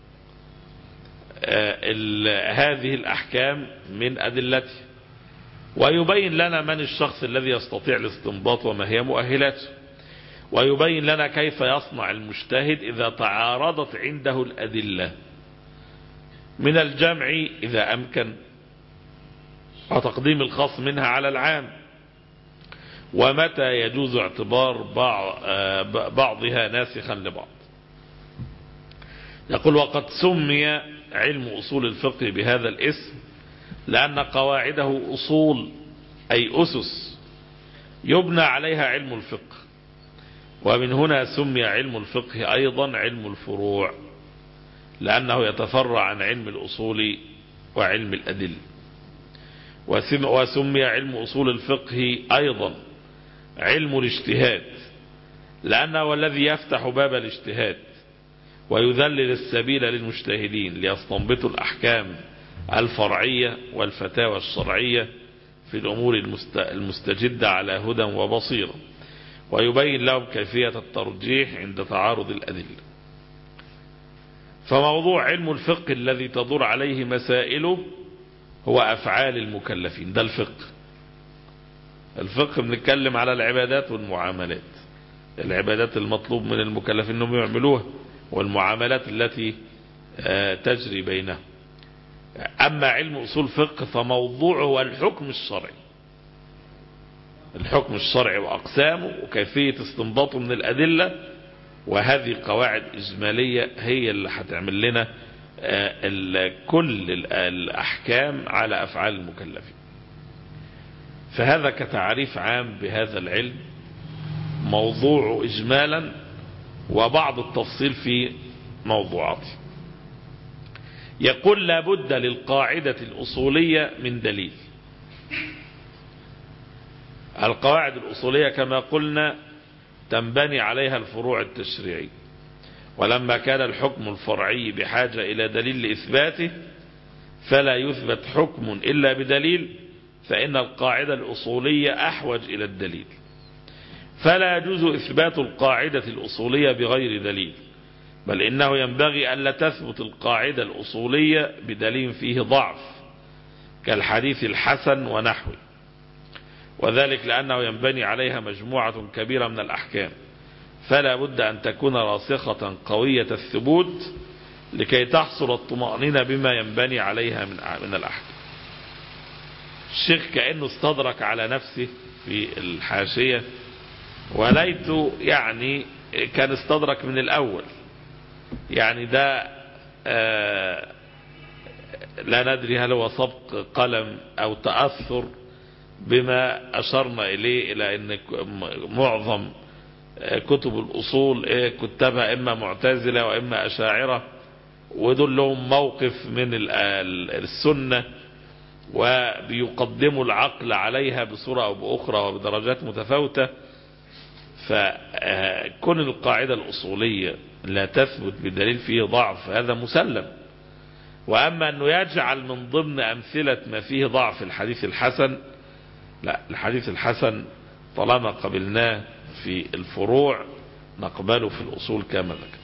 هذه الأحكام من أدلته، ويبين لنا من الشخص الذي يستطيع الاستنباط وما هي مؤهلاته، ويبين لنا كيف يصنع المجتهد إذا تعارضت عنده الأدلة من الجمع إذا أمكن، وتقديم الخاص منها على العام، ومتى يجوز اعتبار بعضها ناسخا لبعض. يقول وقد سمي علم أصول الفقه بهذا الاسم لأن قواعده أصول أي أسس يبنى عليها علم الفقه، ومن هنا سمي علم الفقه أيضا علم الفروع لأنه يتفرع عن علم الأصول وعلم الأدلة. وسمي علم أصول الفقه أيضا علم الاجتهاد لأنه هو الذي يفتح باب الاجتهاد ويذلل السبيل للمجتهدين ليستنبطوا الأحكام الفرعية والفتاوى الشرعية في الأمور المستجدة على هدى وبصيرة، ويبين لهم كيفية الترجيح عند تعارض الأدلة. فموضوع علم الفقه الذي تدور عليه مسائله هو أفعال المكلفين. ده الفقه بنتكلم على العبادات والمعاملات، العبادات المطلوب من المكلفين أنهم يعملوها والمعاملات التي تجري بينهم. أما علم أصول الفقه فموضوعه هو الحكم الشرعي، الحكم الشرعي وأقسامه وكيفية استنباطه من الأدلة، وهذه قواعد إجمالية هي اللي هتعمل لنا كل الأحكام على أفعال المكلفين. فهذا كتعريف عام بهذا العلم، موضوعه إجمالا وبعض التفصيل في موضوعاته. يقول لابد للقاعدة الأصولية من دليل. القواعد الأصولية كما قلنا تنبني عليها الفروع التشريعية، ولما كان الحكم الفرعي بحاجة إلى دليل لإثباته فلا يثبت حكم إلا بدليل، فإن القاعدة الأصولية أحوج إلى الدليل، فلا يجوز إثبات القاعدة الأصولية بغير دليل، بل إنه ينبغي ألا تثبت القاعدة الأصولية بدليل فيه ضعف كالحديث الحسن ونحوه، وذلك لأنه ينبني عليها مجموعة كبيرة من الأحكام، فلا بد أن تكون راسخة قوية الثبوت لكي تحصل الطمأنينة بما ينبني عليها من الأحكام. الشيخ كأنه استدرك على نفسه في الحاشية، وليت يعني كان استدرك من الأول، يعني ده لا ندري هل هو سبق قلم أو تأثر بما أشرنا إليه، إلى أن معظم كتب الأصول كتبها إما معتزلة وإما أشاعرة، ودول لهم موقف من السنة وبيقدموا العقل عليها بصورة أو بأخرى وبدرجات متفاوتة. فكون القاعدة الأصولية لا تثبت بدليل فيه ضعف هذا مسلم، وأما أنه يجعل من ضمن أمثلة ما فيه ضعف الحديث الحسن، لا، الحديث الحسن طالما قبلناه في الفروع نقبله في الأصول كما ذكر.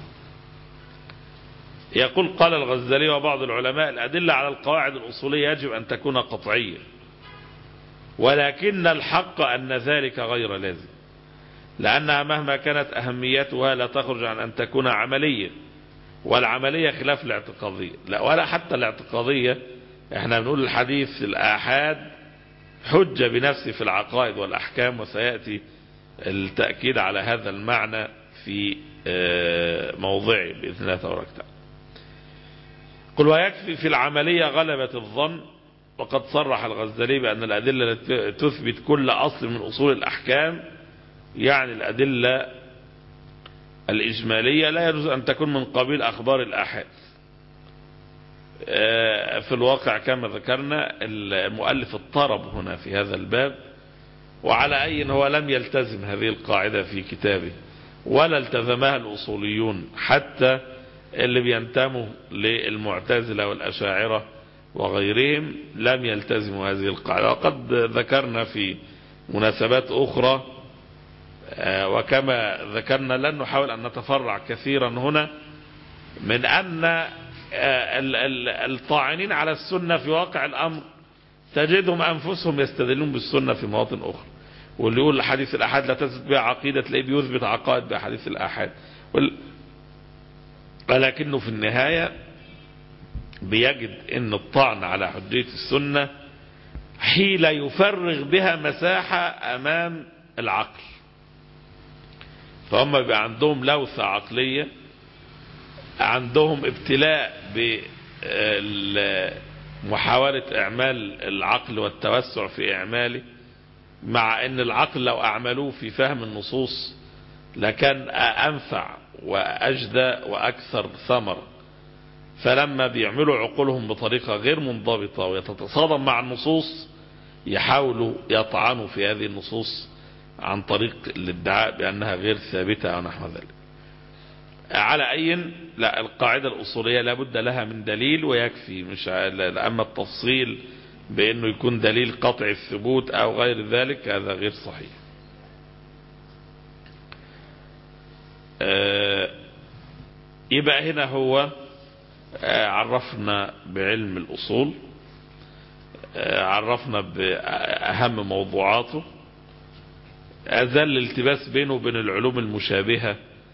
يقول قال الغزالي وبعض العلماء الأدلة على القواعد الأصولية يجب أن تكون قطعية، ولكن الحق أن ذلك غير لازم، لأنها مهما كانت أهميتها لا تخرج عن أن تكون عملية، والعملية خلاف الاعتقادية، لا ولا حتى الاعتقادية. احنا بنقول الحديث الآحاد حجة بنفسه في العقائد والأحكام، وسيأتي التأكيد على هذا المعنى في موضعه بإذن الله تبارك وتعالى. قل ويكفي في العملية غلبة الظن، وقد صرح الغزالي بأن الأدلة التي تثبت كل أصل من أصول الأحكام، يعني الأدلة الإجمالية، لا يجوز أن تكون من قبيل أخبار الآحاد. في الواقع كما ذكرنا المؤلف اضطرب هنا في هذا الباب، وعلى أي هو لم يلتزم هذه القاعدة في كتابه ولا التزمها الأصوليون، حتى اللي بينتموا للمعتزلة والأشاعرة وغيرهم لم يلتزموا هذه القاعدة. وقد ذكرنا في مناسبات أخرى، وكما ذكرنا لن نحاول أن نتفرع كثيرا هنا، من أن الطاعنين على السنة في واقع الأمر تجدهم أنفسهم يستدلون بالسنة في مواطن أخرى، واللي يقول حديث الأحاد لا تثبت بها عقيدة تلاقيه بيثبت عقائد بحديث الأحاد، ولكنه في النهاية بيجد أن الطعن على حجية السنة حيلة يفرغ بها مساحة أمام العقل، فهم بيبقى عندهم لوثة عقلية عندهم ابتلاء بمحاولة إعمال العقل والتوسع في إعماله، مع أن العقل لو أعملوه في فهم النصوص لكان أنفع وأجدى وأكثر ثمر. فلما بيعملوا عقولهم بطريقة غير منضبطة ويتتصادم مع النصوص يحاولوا يطعنوا في هذه النصوص عن طريق الادعاء بأنها غير ثابتة أو نحو ذلك. على أي لا، القاعدة الأصولية لابد لها من دليل ويكفي، مش أما التفصيل بأنه يكون دليل قطع الثبوت أو غير ذلك هذا غير صحيح. يبقى هنا هو عرفنا بعلم الأصول، عرفنا بأهم موضوعاته، أزال الالتباس بينه وبين العلوم المشابهة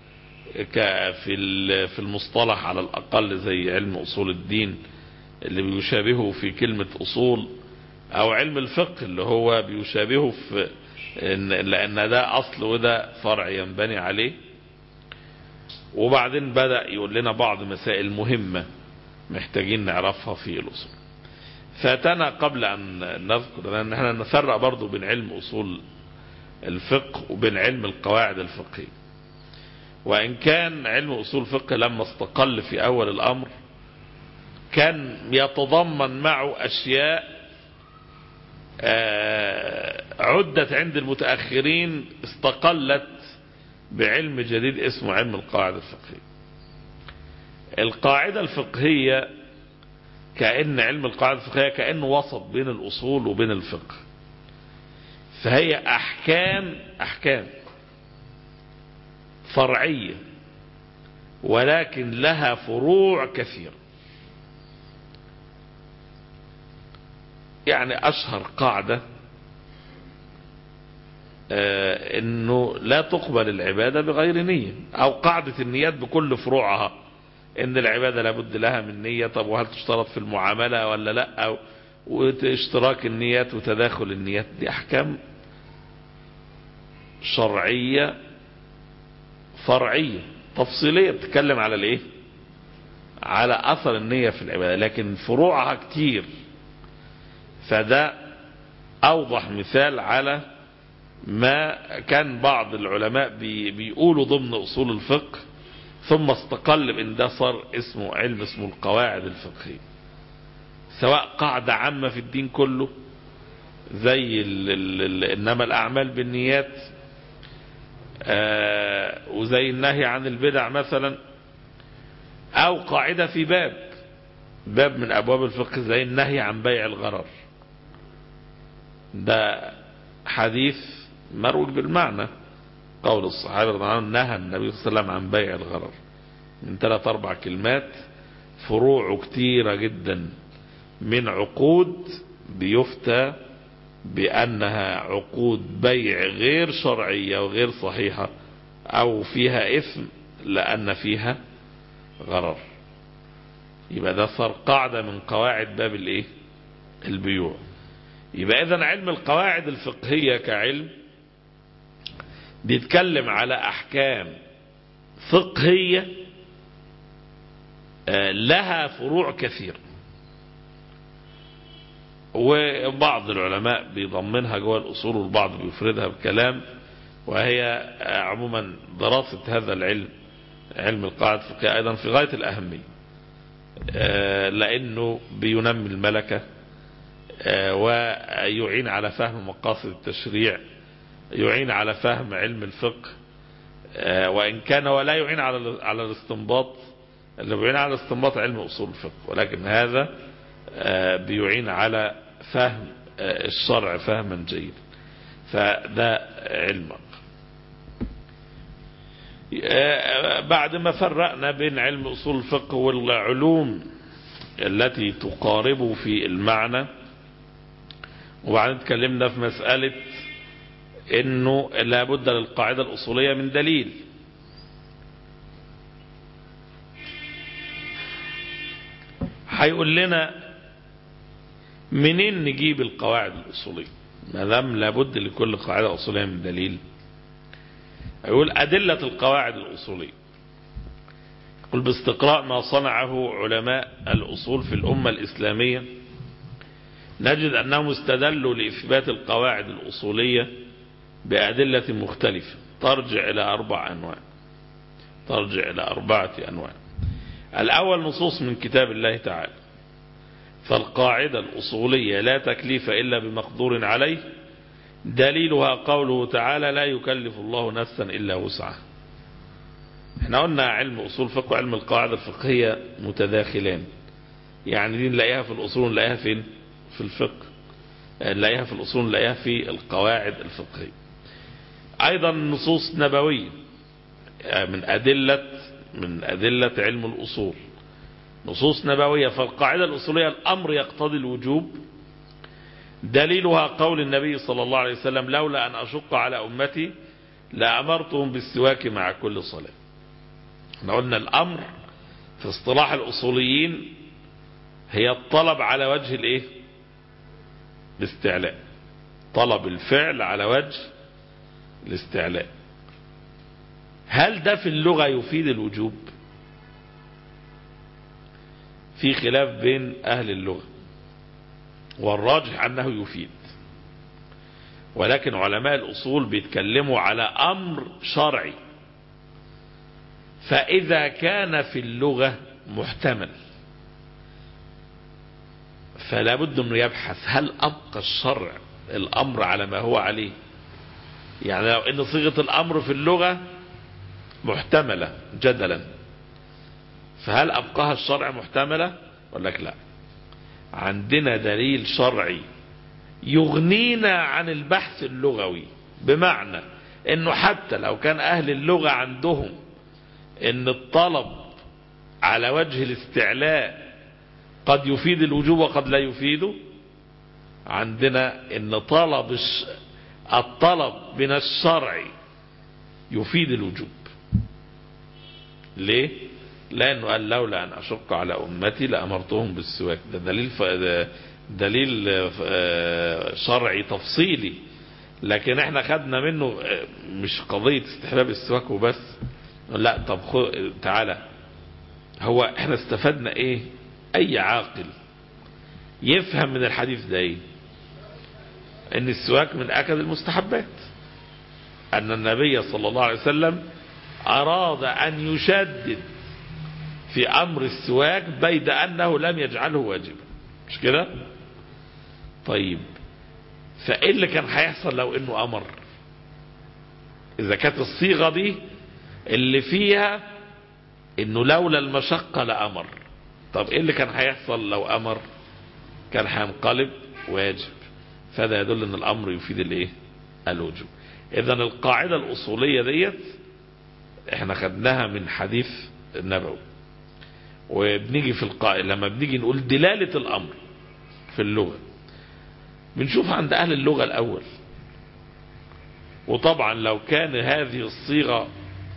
في المصطلح على الأقل، زي علم أصول الدين اللي بيشابهه في كلمة أصول، أو علم الفقه اللي هو بيشابهه في لأن ده أصل وده فرع ينبني عليه. وبعدين بدأ يقول لنا بعض مسائل مهمة محتاجين نعرفها في الأصول. فاتنا قبل أن نذكر أن احنا نفرق برضو بين علم أصول الفقه وبين علم القواعد الفقهية. وإن كان علم أصول الفقه لما استقل في أول الأمر كان يتضمن معه أشياء عدت عند المتأخرين استقلت بعلم جديد اسمه علم القواعد الفقهية. القاعدة الفقهية كأن علم القواعد الفقهية كأنه وسط بين الأصول وبين الفقه، فهي أحكام فرعية ولكن لها فروع كثيرة. يعني أشهر قاعدة انه لا تقبل العبادة بغير نية، او قاعدة النيات بكل فروعها، ان العبادة لابد لها من نية. طب وهل تشترط في المعاملة ولا لا؟ او واشتراك النيات وتداخل النيات، دي احكام شرعية فرعية تفصيلية بتتكلم على الايه، على اثر النية في العبادة، لكن فروعها كتير. فده اوضح مثال على ما كان بعض العلماء بيقولوا ضمن أصول الفقه، ثم استقل بأن ده صار اسمه علم اسمه القواعد الفقهية، سواء قاعدة عامة في الدين كله زي إنما الأعمال بالنيات، وزي النهي عن البدع مثلا، أو قاعدة في باب من أبواب الفقه زي النهي عن بيع الغرر. ده حديث مروج بالمعنى، قول الصحابة رضي الله عنهم نهى النبي صلى الله عليه وسلم عن بيع الغرر، من 3-4 كلمات، فروع كتيرة جدا من عقود بيفتى بأنها عقود بيع غير شرعية وغير صحيحة، أو فيها إثم لأن فيها غرر. يبقى ده صار قاعدة من قواعد باب الايه، البيوع. يبقى إذن علم القواعد الفقهية كعلم بيتكلم على أحكام فقهية لها فروع كثير، وبعض العلماء بيضمنها جوه الأصول والبعض بيفردها بكلام. وهي عموما دراسة هذا العلم، علم القواعد الفقهية، أيضا في غاية الأهمية، لأنه بينمي الملكة ويعين على فهم مقاصد التشريع، يعين على فهم علم الفقه، وإن كان ولا يعين على الاستنباط. اللي بيعين على الاستنباط علم أصول الفقه، ولكن هذا بيعين على فهم الشرع فهما جيدا. فده علم. بعد ما فرقنا بين علم أصول الفقه والعلوم التي تقاربه في المعنى، وبعدين اتكلمنا في مسألة انه لابد للقاعدة الأصولية من دليل. هيقول لنا منين نجيب القواعد الأصولية ما دام لابد لكل قاعدة أصولية من دليل؟ يقول أدلة القواعد الأصولية. قل باستقراء ما صنعه علماء الأصول في الأمة الإسلامية نجد أنهم استدلوا لإثبات القواعد الأصولية بأدلة مختلفة ترجع إلى 4 أنواع. ترجع إلى 4 أنواع. الأول نصوص من كتاب الله تعالى، فالقاعدة الأصولية لا تكليف إلا بمقدور عليه، دليلها قوله تعالى لا يكلف الله نفسا إلا وسعها. احنا قلنا علم أصول فقه وعلم القواعد الفقهية متداخلان، يعني دي نلاقيها في الأصول نلاقيها فين؟ في الفقه. نلاقيها في الأصول نلاقيها في القواعد الفقهية. أيضا نصوص نبوية من أدلة علم الأصول، نصوص نبوية. فالقاعدة الأصولية الأمر يقتضي الوجوب، دليلها قول النبي صلى الله عليه وسلم لولا أن أشق على أمتي لأمرتهم بالسواك مع كل صلاة. احنا قلنا الأمر في اصطلاح الأصوليين هي الطلب على وجه الايه؟ الاستعلاء، طلب الفعل على وجه الاستعلاء. هل ده في اللغة يفيد الوجوب؟ في خلاف بين أهل اللغة، والراجح أنه يفيد، ولكن علماء الأصول بيتكلموا على أمر شرعي، فإذا كان في اللغة محتمل فلا بد أنه يبحث هل أبقى الشرع الأمر على ما هو عليه. يعني لو أن صيغة الأمر في اللغة محتملة جدلا، فهل أبقاها الشرع محتملة؟ أقول لك لا، عندنا دليل شرعي يغنينا عن البحث اللغوي، بمعنى أنه حتى لو كان أهل اللغة عندهم أن الطلب على وجه الاستعلاء قد يفيد الوجوب وقد لا يفيده، عندنا أن الطلب من الشرع يفيد الوجوب. ليه؟ لأنه قال لولا أن أشق على أمتي لأمرتهم بالسواك. ده دليل شرعي تفصيلي، لكن احنا خدنا منه مش قضية استحباب السواك وبس. لا، طب تعالى، هو احنا استفدنا ايه؟ اي عاقل يفهم من الحديث ده ايه؟ ان السواك من اكد المستحبات، ان النبي صلى الله عليه وسلم اراد ان يشدد في امر السواك بيد انه لم يجعله واجبا، مش كده؟ طيب فايه اللي كان هيحصل لو انه امر؟ اذا كانت الصيغة دي اللي فيها انه لولا المشقة لامر، طب ايه اللي كان هيحصل لو امر؟ كان هينقلب واجب. فهذا يدل ان الامر يفيد الايه؟ الوجوب. اذا القاعدة الاصولية ديت احنا خدناها من حديث النبوي، وبنيجي في لما بنيجي نقول دلالة الامر في اللغة بنشوف عند اهل اللغة الاول. وطبعا لو كان هذه الصيغة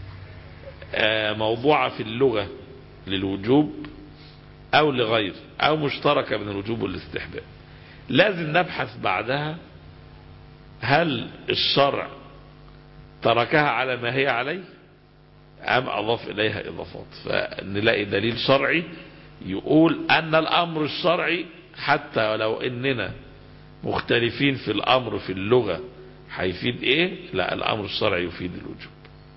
موضوعة في اللغة للوجوب او لغير او مشتركة بين الوجوب والاستحباب، لازم نبحث بعدها هل الشرع تركها على ما هي عليه ام اضاف اليها اضافات. فنلاقي دليل شرعي يقول ان الامر الشرعي حتى لو اننا مختلفين في الامر في اللغة هيفيد ايه؟ لا، الامر الشرعي يفيد الوجوب.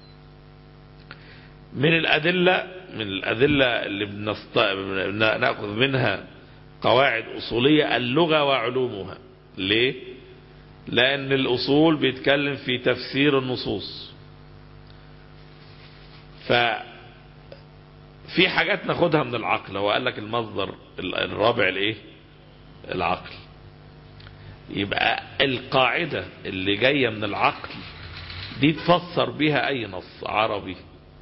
من الأدلة اللي نأخذ منها قواعد أصولية اللغة وعلومها. ليه؟ لأن الأصول بيتكلم في تفسير النصوص، ففي حاجات ناخدها من العقل. هو قال لك المصدر الرابع الايه؟ العقل. يبقى القاعدة اللي جاية من العقل دي تفسر بها أي نص عربي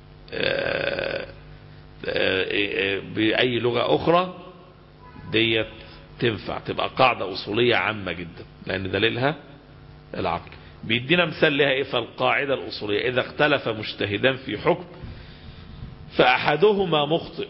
بأي لغة أخرى، ديت تنفع تبقى قاعدة أصولية عامة جدا، لأن دليلها العقل. بيدينا مثال لها إيه؟ فالقاعدة الأصولية إذا اختلف مجتهدان في حكم فأحدهما مخطئ،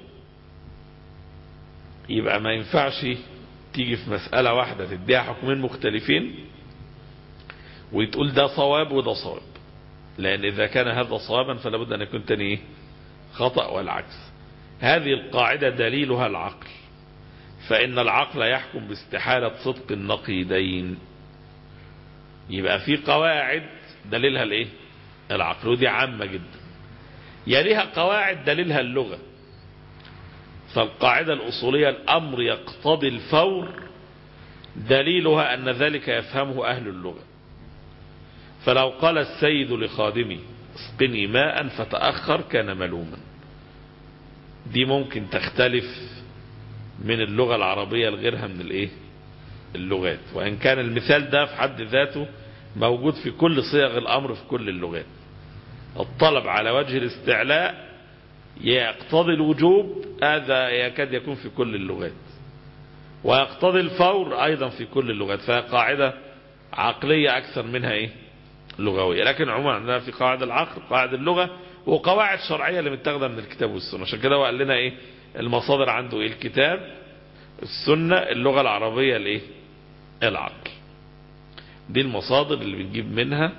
يبقى ما ينفعش تيجي في مسألة واحدة تديها حكمين مختلفين وتقول ده صواب وده صواب، لأن إذا كان هذا صوابا فلا بد أن يكون تاني خطأ والعكس. هذه القاعدة دليلها العقل، فإن العقل يحكم باستحالة صدق النقيضين. يبقى في قواعد دليلها الايه؟ العقل، ودي عامة جدا. يليها قواعد دليلها اللغة. فالقاعدة الأصولية الأمر يقتضي الفور دليلها أن ذلك يفهمه أهل اللغة. فلو قال السيد لخادمي اسقني ماء فتأخر كان ملوما، دي ممكن تختلف من اللغة العربية لغيرها من الايه؟ اللغات، وإن كان المثال ده في حد ذاته موجود في كل صيغ الأمر في كل اللغات. الطلب على وجه الاستعلاء يقتضي الوجوب، هذا يكاد يكون في كل اللغات، ويقتضي الفور أيضا في كل اللغات. فهي قاعدة عقلية أكثر منها ايه؟ لغوية. لكن عموما عندنا في قواعد العقل، قواعد اللغة، وقواعد شرعية اللي متاخده من الكتاب والسنة. عشان كده هو قال لنا ايه المصادر عنده؟ ايه؟ الكتاب، السنة، اللغة العربية، الايه؟ العقل. دي المصادر اللي بنجيب منها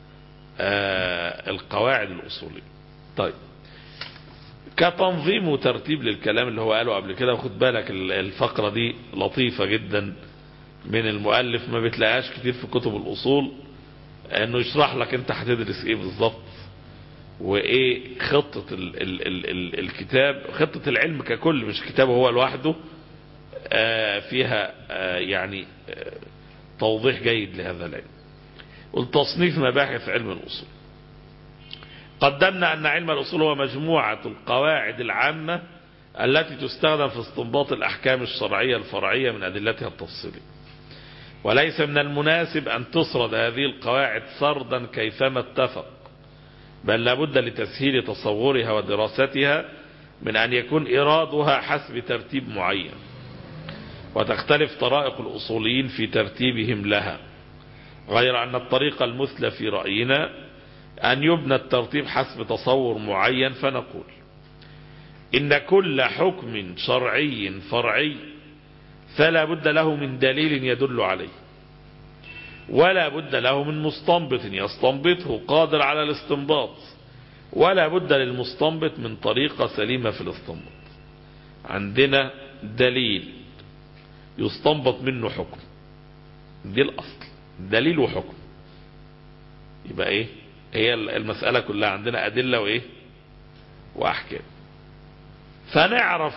القواعد الأصولية. طيب، كتنظيم وترتيب للكلام اللي هو قاله قبل كده، وخد بالك الفقرة دي لطيفة جدا من المؤلف، ما بتلاقيهاش كتير في كتب الأصول، انه يشرح لك انت هتدرس ايه بالظبط، وايه خطة الكتاب، خطة العلم ككل، مش كتابه هو لوحده، فيها يعني توضيح جيد لهذا العلم. والتصنيف مباحث علم الأصول. قدمنا أن علم الأصول هو مجموعة القواعد العامة التي تستخدم في استنباط الأحكام الشرعية الفرعية من أدلتها التفصيلية، وليس من المناسب أن تسرد هذه القواعد سردا كيفما اتفق، بل لابد لتسهيل تصورها ودراستها من أن يكون إرادها حسب ترتيب معين، وتختلف طرائق الأصوليين في ترتيبهم لها، غير أن الطريقة المثلى في رأينا أن يبنى الترتيب حسب تصور معين. فنقول إن كل حكم شرعي فرعي فلا بد له من دليل يدل عليه، ولا بد له من مستنبط يستنبطه قادر على الاستنباط، ولا بد للمستنبط من طريقة سليمة في الاستنباط. عندنا دليل يستنبط منه حكم، دي الأصل، دليل وحكم. يبقى ايه؟ هي المسألة كلها عندنا أدلة وايه؟ وأحكام. فنعرف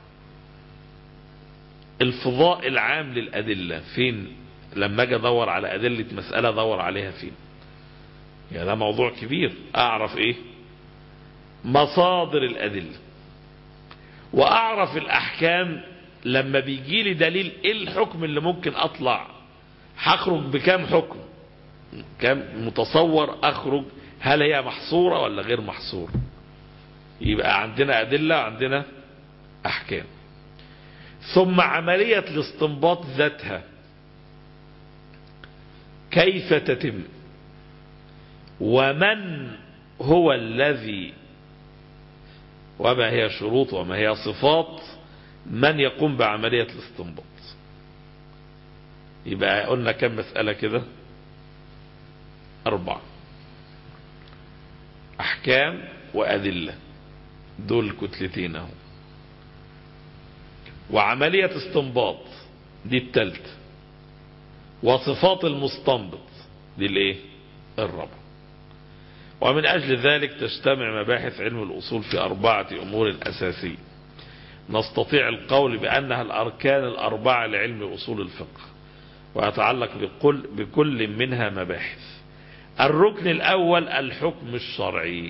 الفضاء العام للأدلة فين. لما اجي ادور على أدلة مسألة ادور عليها فين؟ يعني ده موضوع كبير. اعرف ايه؟ مصادر الأدلة، واعرف الأحكام. لما بيجي لي دليل ايه الحكم اللي ممكن اطلع، هخرج بكام حكم، كم متصور اخرج، هل هي محصورة ولا غير محصورة. يبقى عندنا أدلة، عندنا أحكام. ثم عملية الاستنباط ذاتها كيف تتم، ومن هو الذي، وما هي شروط وما هي صفات من يقوم بعملية الاستنباط. يبقى قلنا كم مسألة كده؟ 4: أحكام وأدلة، دول كتلتين اهو، وعملية استنباط دي التالتة، وصفات المستنبط دي الايه؟ الرابعة. ومن أجل ذلك تجتمع مباحث علم الأصول في 4 أمور أساسية نستطيع القول بأنها الأركان ال4 لعلم أصول الفقه، ويتعلق بكل منها مباحث. الركن الأول الحكم الشرعي،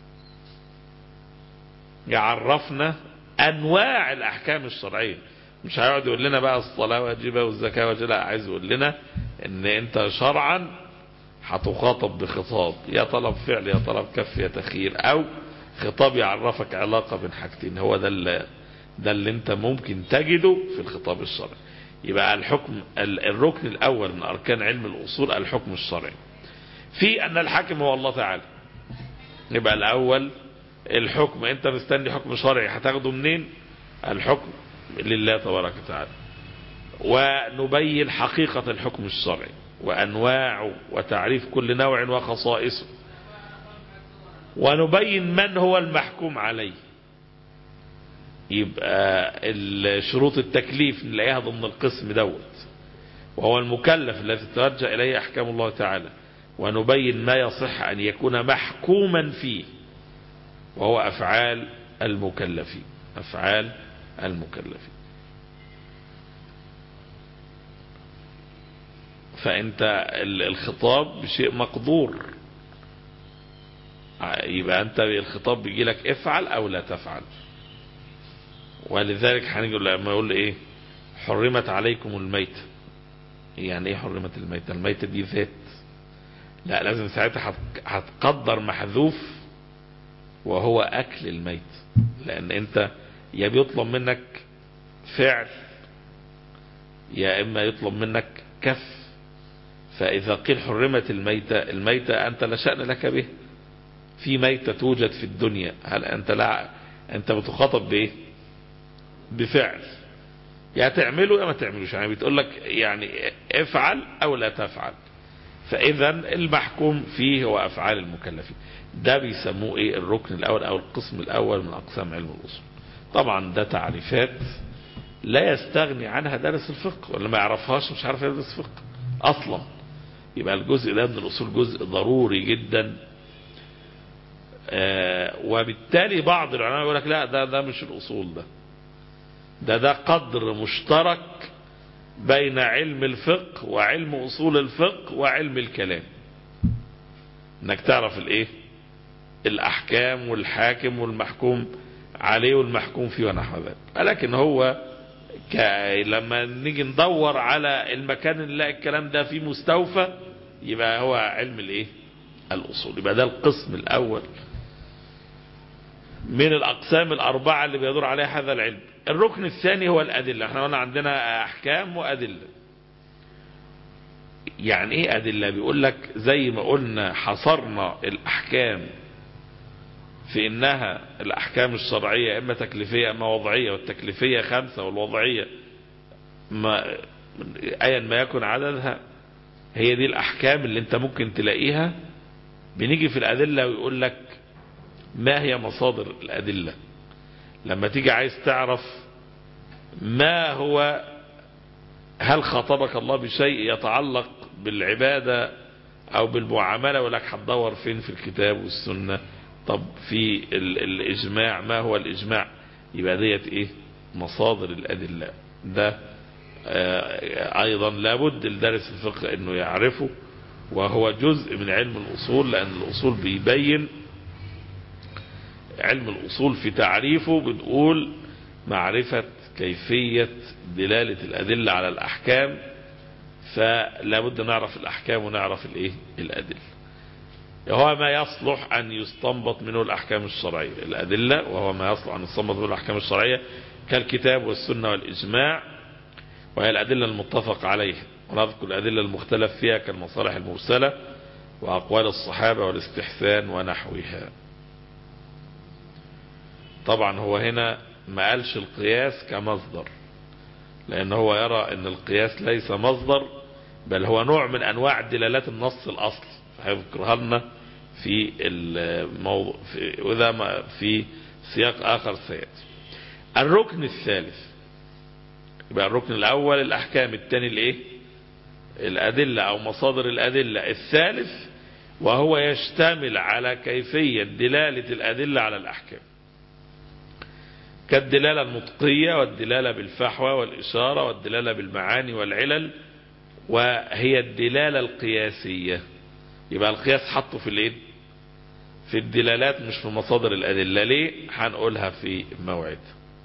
يعرفنا أنواع الأحكام الشرعية. مش هيقعد يقول لنا بقى الصلاة واجبة والزكاة واجبة، لا، عايز يقول لنا ان انت شرعا هتخاطب بخطاب، يا طلب فعل يا طلب كف يا تخير، او خطاب يعرفك علاقة بين حاجتين. هو ده اللي انت ممكن تجده في الخطاب الشرعي. يبقى الحكم الركن الأول من أركان علم الأصول الحكم الشرعي، في أن الحاكم هو الله تعالى. يبقى الأول الحكم، أنت مستني حكم شرعي هتاخده منين؟ الحكم لله تبارك وتعالى. ونبين حقيقة الحكم الشرعي وأنواعه وتعريف كل نوع وخصائصه، ونبين من هو المحكوم عليه. يبقى شروط التكليف نلاقيها ضمن القسم دوت، وهو المكلف الذي ترجع إليه أحكام الله تعالى، ونبين ما يصح أن يكون محكوما فيه، وهو أفعال المكلفين. أفعال المكلفين. فأنت الخطاب بشيء مقدور، يبقى أنت الخطاب بيجي لك افعل أو لا تفعل. ولذلك هنقول لما يقول إيه حرمت عليكم الميتة، يعني إيه حرمت الميتة؟ الميتة دي ذات، لا لازم ساعتها هتقدر محذوف وهو أكل الميت، لأن أنت يا بيطلب منك فعل يا إما يطلب منك كف. فإذا قيل حرمت الميتة، الميتة أنت لا شأن لك به، في ميتة توجد في الدنيا، هل أنت لا أنت بتخاطب بإيه؟ بفعل، يا تعمله يا ما تعملوش، يعني بتقول لك يعني افعل أو لا تفعل. فإذا المحكوم فيه هو أفعال المكلفين. ده بيسموه إيه؟ الركن الأول أو القسم الأول من أقسام علم الأصول. طبعا ده تعريفات لا يستغني عنها دارس الفقه، ولا ما يعرفهاش مش عارف يدرس فقه أصلا. يبقى الجزء ده من الأصول جزء ضروري جدا. وبالتالي بعض العلماء يقول لك لا ده مش الأصول، ده قدر مشترك بين علم الفقه وعلم أصول الفقه وعلم الكلام، انك تعرف الايه؟ الأحكام والحاكم والمحكوم عليه والمحكوم فيه ونحو ذلك. لكن هو لما نيجي ندور على المكان اللي نلاقي الكلام ده فيه مستوفى، يبقى هو علم الايه؟ الأصول. يبقى ده القسم الأول من الأقسام الأربعة اللي بيدور عليها هذا العلم. الركن الثاني هو الأدلة. احنا قلنا عندنا أحكام وأدلة. يعني ايه أدلة؟ بيقول لك زي ما قلنا حصرنا الأحكام في إنها الأحكام الشرعية إما تكليفية إما وضعية، والتكليفية 5 والوضعية أيا ما يكن عددها، هي دي الأحكام اللي انت ممكن تلاقيها. بنيجي في الأدلة ويقول لك ما هي مصادر الأدلة. لما تيجي عايز تعرف ما هو، هل خاطبك الله بشيء يتعلق بالعبادة أو بالمعاملة، ولك هتدور فين في الكتاب والسنة؟ طب في الإجماع، ما هو الإجماع؟ يبقى ديت إيه؟ مصادر الأدلة. ده أيضا لابد لدارس الفقه أنه يعرفه، وهو جزء من علم الأصول، لأن الأصول بيبين. علم الأصول في تعريفه بنقول معرفة كيفية دلالة الأدلة على الأحكام، فلا بد نعرف الأحكام ونعرف الإيه؟ الأدلة. وهو ما يصلح أن يستنبط منه الأحكام الشرعية. الأدلة وهو ما يصلح أن يستنبط منه الأحكام الشرعية كالكتاب والسنة والإجماع، وهي الأدلة المتفق عليها. ونذكر الأدلة المختلف فيها كالمصالح المرسلة وأقوال الصحابة والاستحسان ونحوها. طبعا هو هنا ما قالش القياس كمصدر، لأن هو يرى أن القياس ليس مصدر، بل هو نوع من أنواع دلالات النص الأصلي، فهيذكرها لنا في الموضوع وإذا في سياق آخر سيأتي. الركن الثالث، يبقى الركن الأول الأحكام، الثاني الإيه؟ الأدلة أو مصادر الأدلة. الثالث وهو يشتمل على كيفية دلالة الأدلة على الأحكام، كالدلالة النطقية والدلالة بالفحوى والإشارة والدلالة بالمعاني والعلل، وهي الدلالة القياسية. يبقى القياس حطه في الايه؟ في الدلالات مش في مصادر الأدلة. ليه؟ هنقولها في موعد.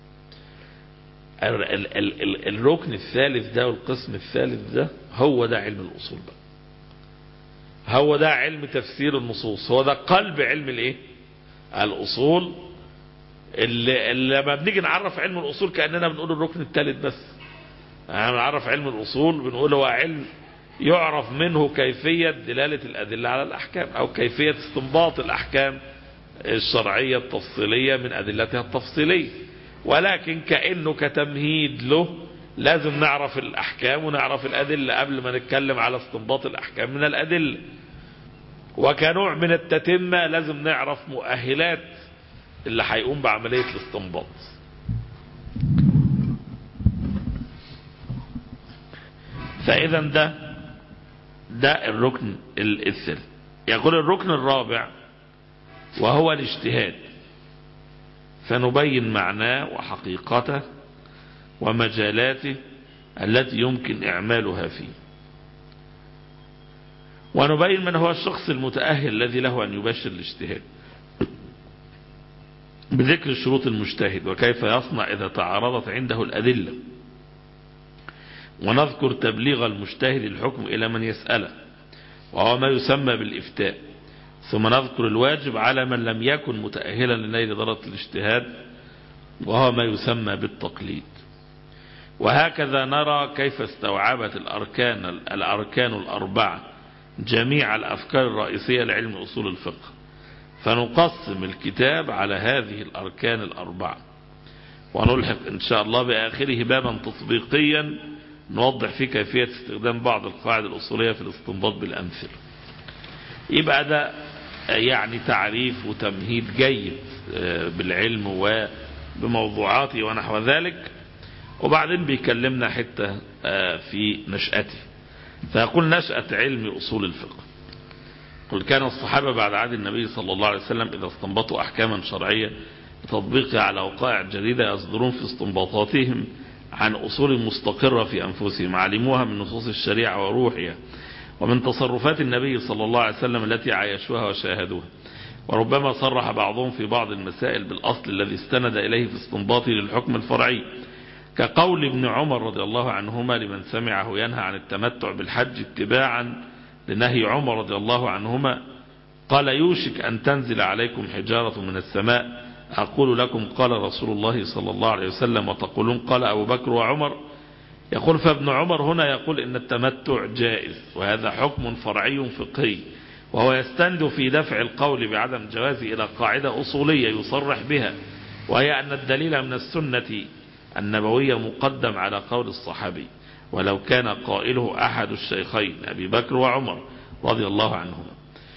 الركن الثالث ده والقسم الثالث ده هو ده علم الأصول بقى. هو ده علم تفسير النصوص، هو ده قلب علم الايه؟ الأصول. اللي لما بنيجي نعرف علم الأصول كأننا بنقول الركن الثالث بس. يعني نعرف علم الأصول بنقول هو علم يعرف منه كيفية دلالة الأدلة على الأحكام، أو كيفية استنباط الأحكام الشرعية التفصيلية من أدلتها التفصيلية. ولكن كأنه كتمهيد له لازم نعرف الأحكام ونعرف الأدلة قبل ما نتكلم على استنباط الأحكام من الأدلة. وكنوع من التتمة لازم نعرف مؤهلات اللي هيقوم بعملية الاستنباط. فإذا ده الركن الثالث. يقول الركن الرابع وهو الاجتهاد، فنبين معناه وحقيقته ومجالاته التي يمكن إعمالها فيه، ونبين من هو الشخص المتأهل الذي له أن يباشر الاجتهاد، بذكر شروط المجتهد وكيف يصنع إذا تعارضت عنده الأدلة، ونذكر تبليغ المجتهد الحكم إلى من يسأله وهو ما يسمى بالإفتاء، ثم نذكر الواجب على من لم يكن متأهلا لنيل درجة الاجتهاد وهو ما يسمى بالتقليد. وهكذا نرى كيف استوعبت الأركان الأربعة جميع الأفكار الرئيسية لعلم أصول الفقه، فنقسم الكتاب على هذه الأركان الأربعة، ونلحق إن شاء الله بآخره بابا تطبيقيا نوضح فيه كيفية استخدام بعض القواعد الأصولية في الاستنباط بالأمثلة. يبقى ده يعني تعريف وتمهيد جيد بالعلم وبموضوعاته ونحو ذلك، وبعدين بيكلمنا حتى في نشأته، فيقول نشأة علم أصول الفقه. قل كان الصحابة بعد عهد النبي صلى الله عليه وسلم إذا استنبطوا أحكاما شرعية بتطبيقها على وقائع جديدة يصدرون في استنباطاتهم عن أصول مستقرة في أنفسهم علموها من نصوص الشريعة وروحها ومن تصرفات النبي صلى الله عليه وسلم التي عايشوها وشاهدوها، وربما صرح بعضهم في بعض المسائل بالأصل الذي استند إليه في استنباطه للحكم الفرعي، كقول ابن عمر رضي الله عنهما لمن سمعه ينهى عن التمتع بالحج اتباعا لنهي عمر رضي الله عنهما، قال يوشك أن تنزل عليكم حجارة من السماء أقول لكم قال رسول الله صلى الله عليه وسلم وتقولون قال أبو بكر وعمر. يقول فابن عمر هنا يقول إن التمتع جائز، وهذا حكم فرعي فقهي، وهو يستند في دفع القول بعدم جوازه إلى قاعدة أصولية يصرح بها، وهي أن الدليل من السنة النبوية مقدم على قول الصحابي ولو كان قائله أحد الشيخين أبي بكر وعمر رضي الله عنهما.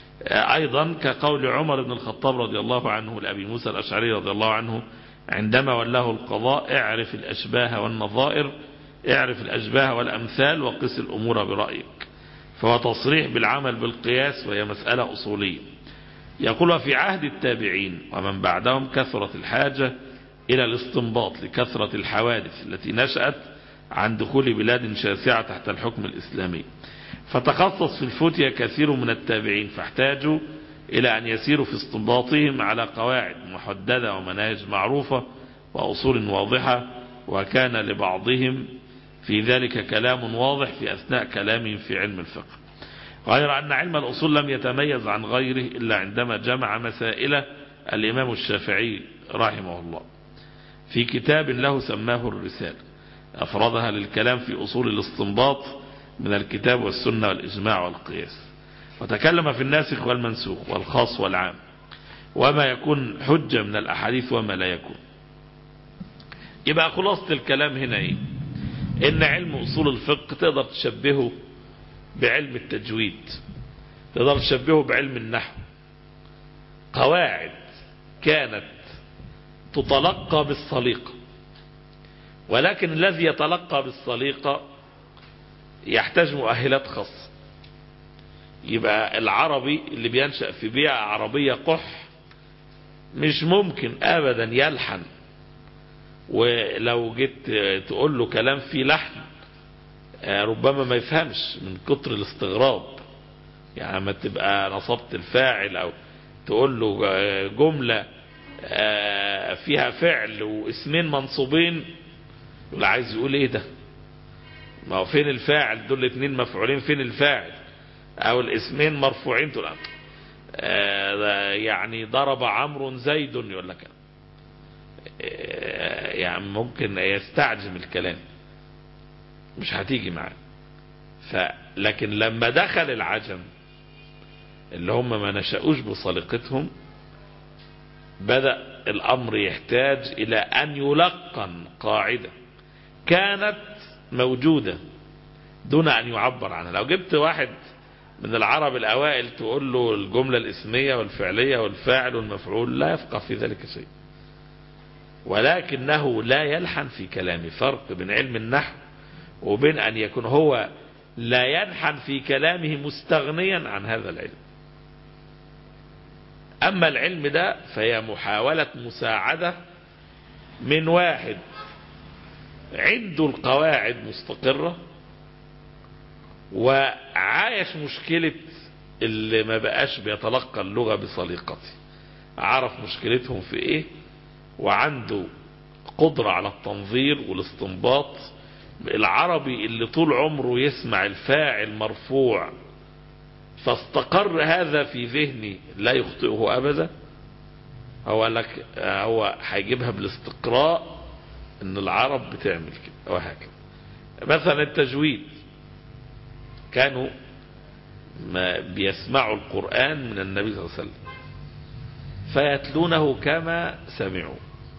أيضا كقول عمر بن الخطاب رضي الله عنه لأبي موسى الأشعري رضي الله عنه عندما ولاه القضاء اعرف الأشباه والنظائر، اعرف الأشباه والأمثال وقس الأمور برأيك، فهو تصريح بالعمل بالقياس وهي مسألة أصولية. يقول في عهد التابعين ومن بعدهم كثرت الحاجة إلى الاستنباط لكثرة الحوادث التي نشأت عن دخول بلاد شاسعة تحت الحكم الإسلامي، فتخصص في الفتية كثير من التابعين فاحتاجوا إلى أن يسيروا في استنباطهم على قواعد محددة ومناهج معروفة وأصول واضحة، وكان لبعضهم في ذلك كلام واضح في أثناء كلامهم في علم الفقه، غير أن علم الأصول لم يتميز عن غيره إلا عندما جمع مسائل الإمام الشافعي رحمه الله في كتاب له سماه الرسالة، أفردها للكلام في أصول الاستنباط من الكتاب والسنة والإجماع والقياس، وتكلم في الناسخ والمنسوخ والخاص والعام وما يكون حجة من الأحاديث وما لا يكون. يبقى خلاصة الكلام هنا إيه؟ إن علم أصول الفقه تقدر تشبهه بعلم التجويد، تقدر تشبهه بعلم النحو، قواعد كانت تتلقى بالسليقة، ولكن الذي يتلقى بالسليقة يحتاج مؤهلات خاصة. يبقى العربي اللي بينشأ في بيئة عربية قح مش ممكن أبدا يلحن، ولو جيت تقول له كلام فيه لحن ربما ما يفهمش من كتر الاستغراب. يعني ما تبقى نصبت الفاعل أو تقول له جملة فيها فعل واسمين منصوبين يقول عايز يقول ايه ده، ما هو فين الفاعل، دول اتنين مفعولين فين الفاعل، او الاسمين مرفوعين تقول يعني ضرب عمرو زيد يقول لك يعني ممكن يستعجم الكلام مش هتيجي معاه. لكن لما دخل العجم اللي هم ما نشأوش بسليقتهم بدأ الأمر يحتاج إلى أن يلقن قاعدة كانت موجودة دون أن يعبر عنها. لو جبت واحد من العرب الأوائل تقول له الجملة الاسمية والفعلية والفاعل والمفعول لا يفقه في ذلك شيء، ولكنه لا يلحن في كلامه. فرق بين علم النحو وبين أن يكون هو لا ينحن في كلامه مستغنيا عن هذا العلم. أما العلم ده فهي محاولة مساعدة من واحد عنده القواعد مستقرة وعايش مشكلة اللي ما بقاش بيتلقى اللغة بسليقته، عرف مشكلتهم في ايه وعنده قدرة على التنظير والاستنباط. العربي اللي طول عمره يسمع الفاعل مرفوع فاستقر هذا في ذهني لا يخطئه أبدا، هو هيجيبها بالاستقراء ان العرب بتعمل كده وهكذا. مثلا التجويد، كانوا ما بيسمعوا القرآن من النبي صلى الله عليه وسلم فيتلونه كما سمعوا،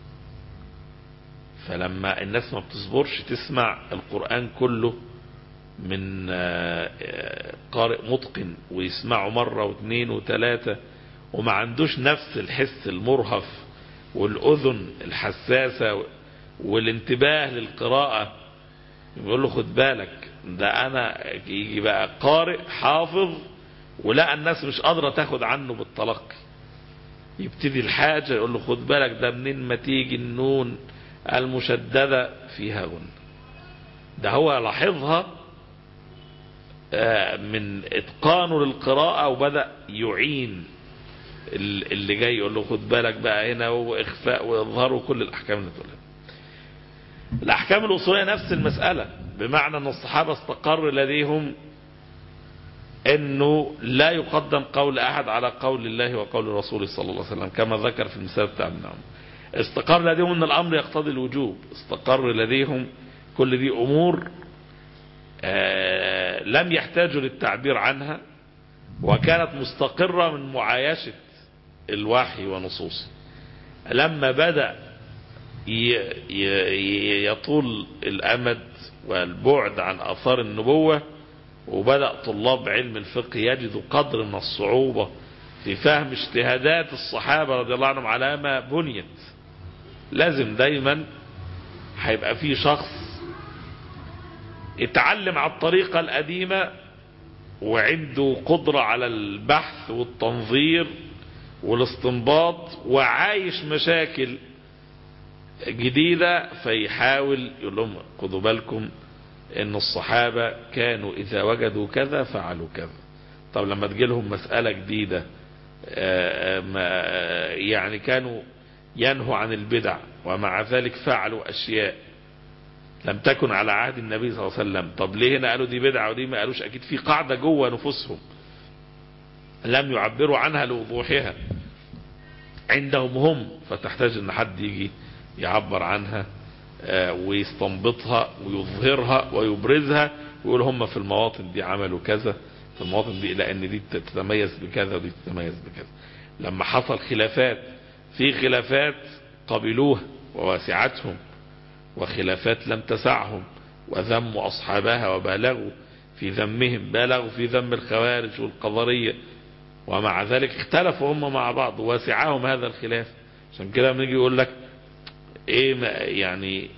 فلما الناس ما بتصبرش تسمع القرآن كله من قارئ متقن ويسمعوا مرة واثنين وثلاثة وما عندوش نفس الحس المرهف والأذن الحساسة والانتباه للقراءة، يقول له خد بالك ده أنا يجي بقى قارئ حافظ ولا الناس مش قادرة تاخد عنه بالتلقي، يبتدي الحاجة يقول له خد بالك ده منين ما تيجي النون المشددة فيها غن. ده هو لاحظها من اتقانه للقراءة وبدأ يعين اللي جاي يقول له خد بالك بقى هنا واخفاء واظهار وكل الاحكام اللي تقولها. الاحكام الاصولية نفس المسألة، بمعنى ان الصحابة استقر لديهم انه لا يقدم قول احد على قول الله وقول رسوله صلى الله عليه وسلم كما ذكر في المثال بتاع ابن عمر. استقر لديهم ان الامر يقتضي الوجوب، استقر لديهم كل دي امور لم يحتاجوا للتعبير عنها وكانت مستقرة من معايشة الوحي ونصوصه. لما بدأ يطول الأمد والبعد عن آثار النبوة وبدأ طلاب علم الفقه يجدوا قدر من الصعوبة في فهم اجتهادات الصحابة رضي الله عنهم على ما بنيت، لازم دايما هيبقى في شخص اتعلم على الطريقة القديمة وعنده قدرة على البحث والتنظير والاستنباط وعايش مشاكل جديدة فيحاول يقول لهم خدوا بالكم ان الصحابة كانوا اذا وجدوا كذا فعلوا كذا. طب لما تجي لهم مسألة جديدة يعني كانوا ينهوا عن البدع ومع ذلك فعلوا اشياء لم تكن على عهد النبي صلى الله عليه وسلم. طب ليه هنا قالوا دي بدعة ودي ما قالوش؟ اكيد في قاعدة جوه نفوسهم لم يعبروا عنها لوضوحها عندهم هم، فتحتاج ان حد يجي يعبر عنها ويستنبطها ويظهرها ويبرزها ويقول هم في المواطن دي عملوا كذا، في المواطن دي لان دي تتميز بكذا ودي تتميز بكذا. لما حصل خلافات، في خلافات قبلوها وواسعتهم وخلافات لم تسعهم وذموا أصحابها وبالغوا في ذمهم، بالغوا في ذم الخوارج والقضرية ومع ذلك اختلفوا هم مع بعض وواسعهم هذا الخلاف. عشان كده بنيجي يقول لك ايه يعني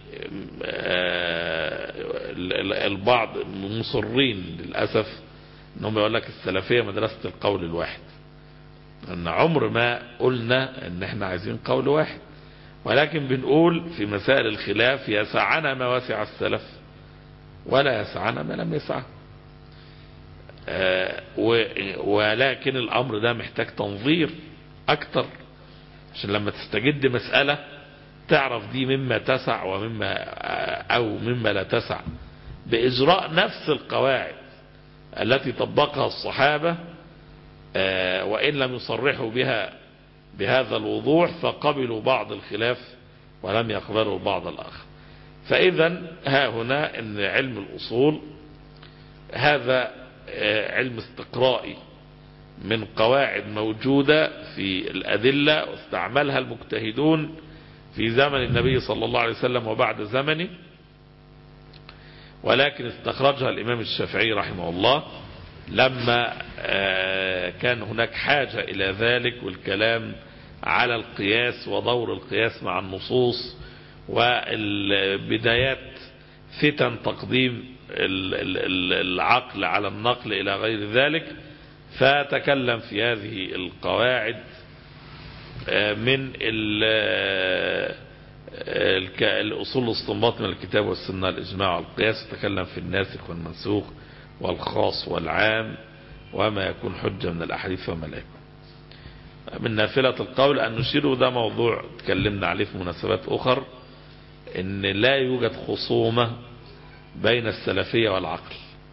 البعض مصرين للأسف انهم يقول لك السلفية مدرسة القول الواحد، ان عمر ما قلنا ان احنا عايزين قول واحد، ولكن بنقول في مسائل الخلاف يسعنا ما وسع السلف ولا يسعنا ما لم يسعه. ولكن الامر ده محتاج تنظير اكتر عشان لما تستجد مسألة تعرف دي مما تسع ومما او مما لا تسع، باجراء نفس القواعد التي طبقها الصحابة وان لم يصرحوا بها بهذا الوضوح فقبلوا بعض الخلاف ولم يقبلوا بعض الآخر. فإذا ها هنا ان علم الأصول هذا علم استقرائي من قواعد موجودة في الأدلة واستعملها المجتهدون في زمن النبي صلى الله عليه وسلم وبعد زمنه، ولكن استخرجها الإمام الشافعي رحمه الله لما كان هناك حاجة إلى ذلك، والكلام على القياس ودور القياس مع النصوص وبدايات فتن تقديم العقل على النقل إلى غير ذلك، فتكلم في هذه القواعد من الأصول الاستنباط من الكتاب والسنة الإجماع والقياس، تكلم في الناسخ والمنسوخ والخاص والعام وما يكون حجة من الأحاديث وما لا يكون. من نافلة القول أن نشير، ده موضوع تكلمنا عليه في مناسبات أخر، إن لا يوجد خصومة بين السلفية والعقل،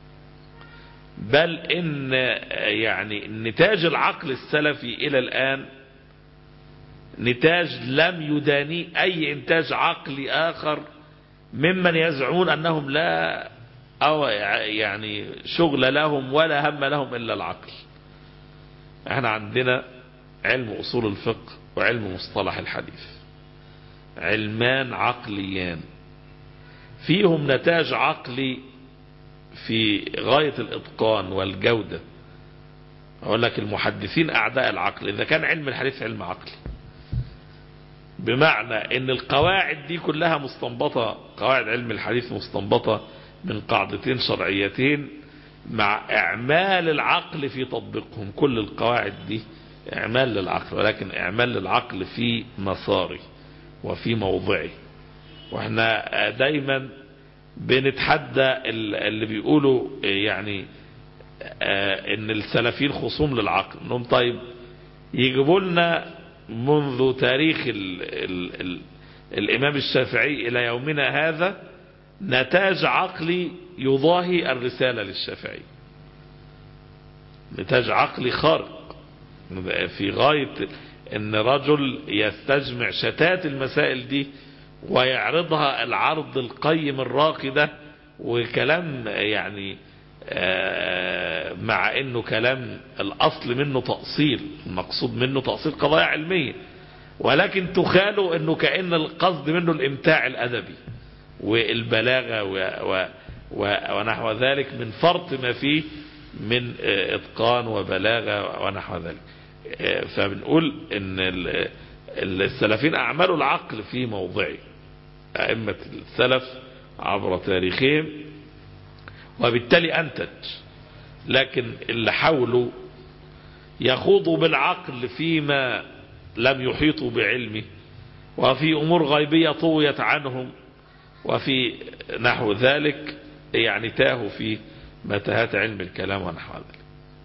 بل إن يعني نتاج العقل السلفي إلى الآن نتاج لم يداني أي إنتاج عقلي آخر ممن يزعمون أنهم لا أو يعني شغل لهم ولا هم لهم إلا العقل. احنا عندنا علم أصول الفقه وعلم مصطلح الحديث، علمان عقليان فيهم نتاج عقلي في غاية الإتقان والجودة. أقول لك المحدثين أعداء العقل، إذا كان علم الحديث علم عقلي، بمعنى ان القواعد دي كلها مستنبطة، قواعد علم الحديث مستنبطة من قاعدتين شرعيتين مع اعمال العقل في تطبيقهم. كل القواعد دي اعمال للعقل، ولكن اعمال للعقل في مساره وفي موضعه. واحنا دايما بنتحدى اللي بيقولوا يعني ان السلفيين خصوم للعقل، انهم طيب يجيبوا لنا منذ تاريخ الإمام الشافعي إلى يومنا هذا نتاج عقلي يضاهي الرسالة للشافعي، نتاج عقلي خارق في غاية ان رجل يستجمع شتات المسائل دي ويعرضها العرض القيم الراقي ده، وكلام يعني مع انه كلام الاصل منه تأصيل، المقصود منه تأصيل قضايا علمية، ولكن تخالوا انه كأن القصد منه الامتاع الادبي والبلاغة ونحو ذلك، من فرط ما فيه من اتقان وبلاغة ونحو ذلك. فبنقول ان السلفين اعملوا العقل في موضعه، ائمة السلف عبر تاريخهم، وبالتالي أنتج. لكن اللي حاولوا يخوضوا بالعقل فيما لم يحيطوا بعلمه، وفي أمور غيبية طويت عنهم، وفي نحو ذلك يعني تاهوا في متاهات علم الكلام ونحو ذلك.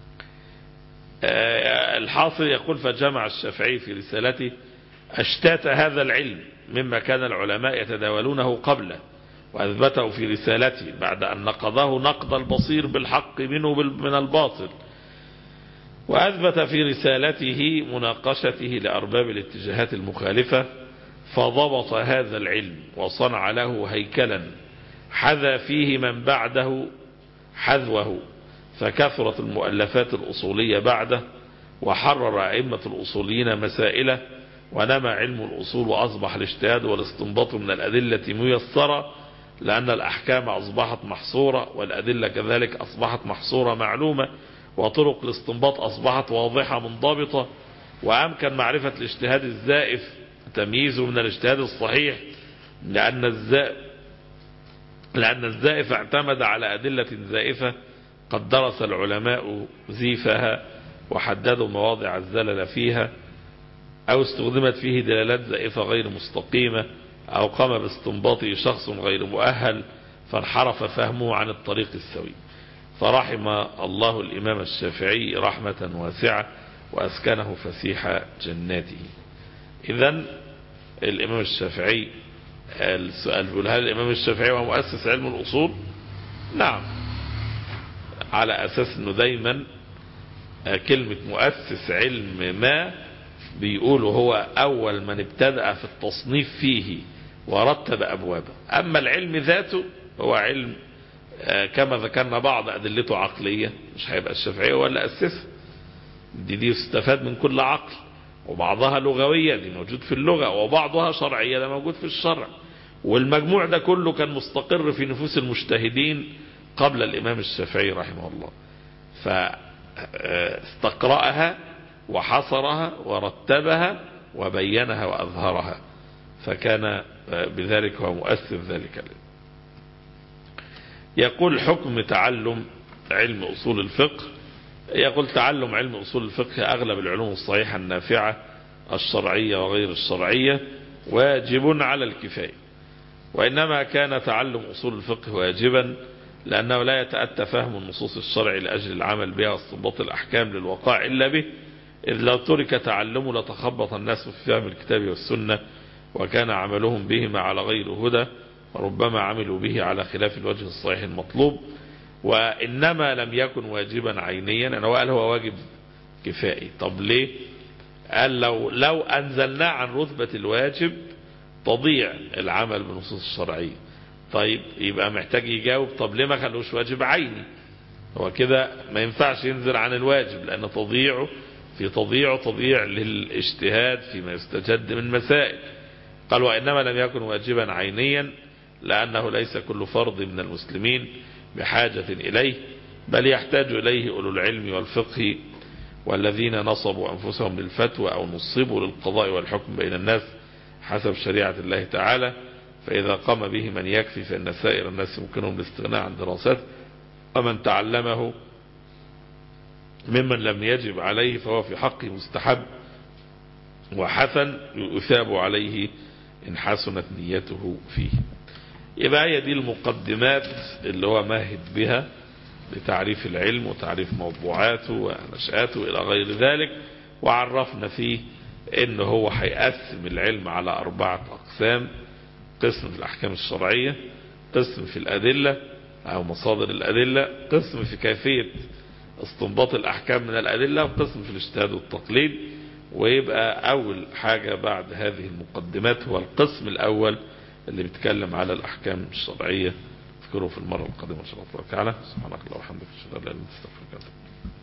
الحاصل يقول: فجمع الشافعي في رسالته أشتات هذا العلم مما كان العلماء يتداولونه قبله، وأثبته في رسالته بعد أن نقضه نقض البصير بالحق منه من الباطل، وأثبت في رسالته مناقشته لأرباب الاتجاهات المخالفة، فضبط هذا العلم وصنع له هيكلا حذا فيه من بعده حذوه، فكثرت المؤلفات الأصولية بعده، وحرر أئمة الأصوليين مسائله، ونمى علم الأصول، وأصبح الاجتهاد والاستنباط من الأدلة ميسرة، لأن الأحكام أصبحت محصورة، والأدلة كذلك أصبحت محصورة معلومة، وطرق الاستنباط أصبحت واضحة منضبطة، وأمكن معرفة الاجتهاد الزائف تمييزه من الاجتهاد الصحيح، لأن الزائف اعتمد على أدلة زائفة قد درس العلماء زيفها وحددوا مواضع الزلل فيها، أو استخدمت فيه دلالات زائفة غير مستقيمة، أو قام باستنباطه شخص غير مؤهل فانحرف فهمه عن الطريق السوي. فرحم الله الإمام الشافعي رحمة واسعة، وأسكنه فسيح جناته. إذن الإمام الشافعي، السؤال بيقول: هل الإمام الشافعي هو مؤسس علم الأصول؟ نعم، على أساس أنه دايما كلمة مؤسس علم ما بيقولوا هو أول من ابتدأ في التصنيف فيه ورتب أبوابه. أما العلم ذاته هو علم كما ذكرنا بعض أدلته عقلية، مش هيبقى الشافعي هو اللي أسسه، دي استفاد من كل عقل، وبعضها لغوية دي موجود في اللغة، وبعضها شرعية ده موجود في الشرع، والمجموع ده كله كان مستقر في نفوس المجتهدين قبل الإمام الشافعي رحمه الله، فاستقرأها وحصرها ورتبها وبينها وأظهرها، فكان بذلك هو مؤسس ذلك. يقول حكم تعلم علم أصول الفقه. يقول تعلم علم أصول الفقه أغلب العلوم الصحيحة النافعة الشرعية وغير الشرعية واجب على الكفاية، وإنما كان تعلم أصول الفقه واجبا لأنه لا يتأتى فهم النصوص الشرع لأجل العمل بها واستنباط الأحكام للوقائع إلا به، إذ لو ترك تعلمه لتخبط الناس في فهم الكتاب والسنة وكان عملهم بهما على غير هدى، وربما عملوا به على خلاف الوجه الصحيح المطلوب. وإنما لم يكن واجبا عينيا، أنا قال هو واجب كفائي. طب ليه؟ قال لو أنزلناه عن رتبة الواجب تضيع العمل بالنصوص الشرعية. طيب يبقى محتاج يجاوب طب ليه ما خلوش واجب عيني؟ هو كده ما ينفعش ينزل عن الواجب، لأن تضيع للاجتهاد فيما يستجد من مسائل. قال وإنما لم يكن واجبا عينيا لأنه ليس كل فرد من المسلمين بحاجة إليه، بل يحتاج إليه أولو العلم والفقه والذين نصبوا أنفسهم للفتوى أو نصبوا للقضاء والحكم بين الناس حسب شريعة الله تعالى، فإذا قام به من يكفي فإن سائر الناس يمكنهم الاستغناء عن دراسته، ومن تعلمه ممن لم يجب عليه فهو في حقه مستحب وحسن يثاب عليه إن حسنت نيته فيه. يبقى هي دي المقدمات اللي هو ماهد بها لتعريف العلم وتعريف موضوعاته ونشآته إلى غير ذلك، وعرفنا فيه إنه هو هيقسم العلم على 4 أقسام: قسم في الأحكام الشرعية، قسم في الأدلة أو مصادر الأدلة، قسم في كيفية استنباط الأحكام من الأدلة، وقسم في الاجتهاد والتقليد. ويبقى أول حاجة بعد هذه المقدمات هو القسم الأول اللي بيتكلم على الأحكام الشرعية. اذكره في المرة القادمة إن شاء الله تعالى. سبحانك اللهم وبحمدك أشهد أن لا إله إلا أنت أستغفرك وأتوب إليك.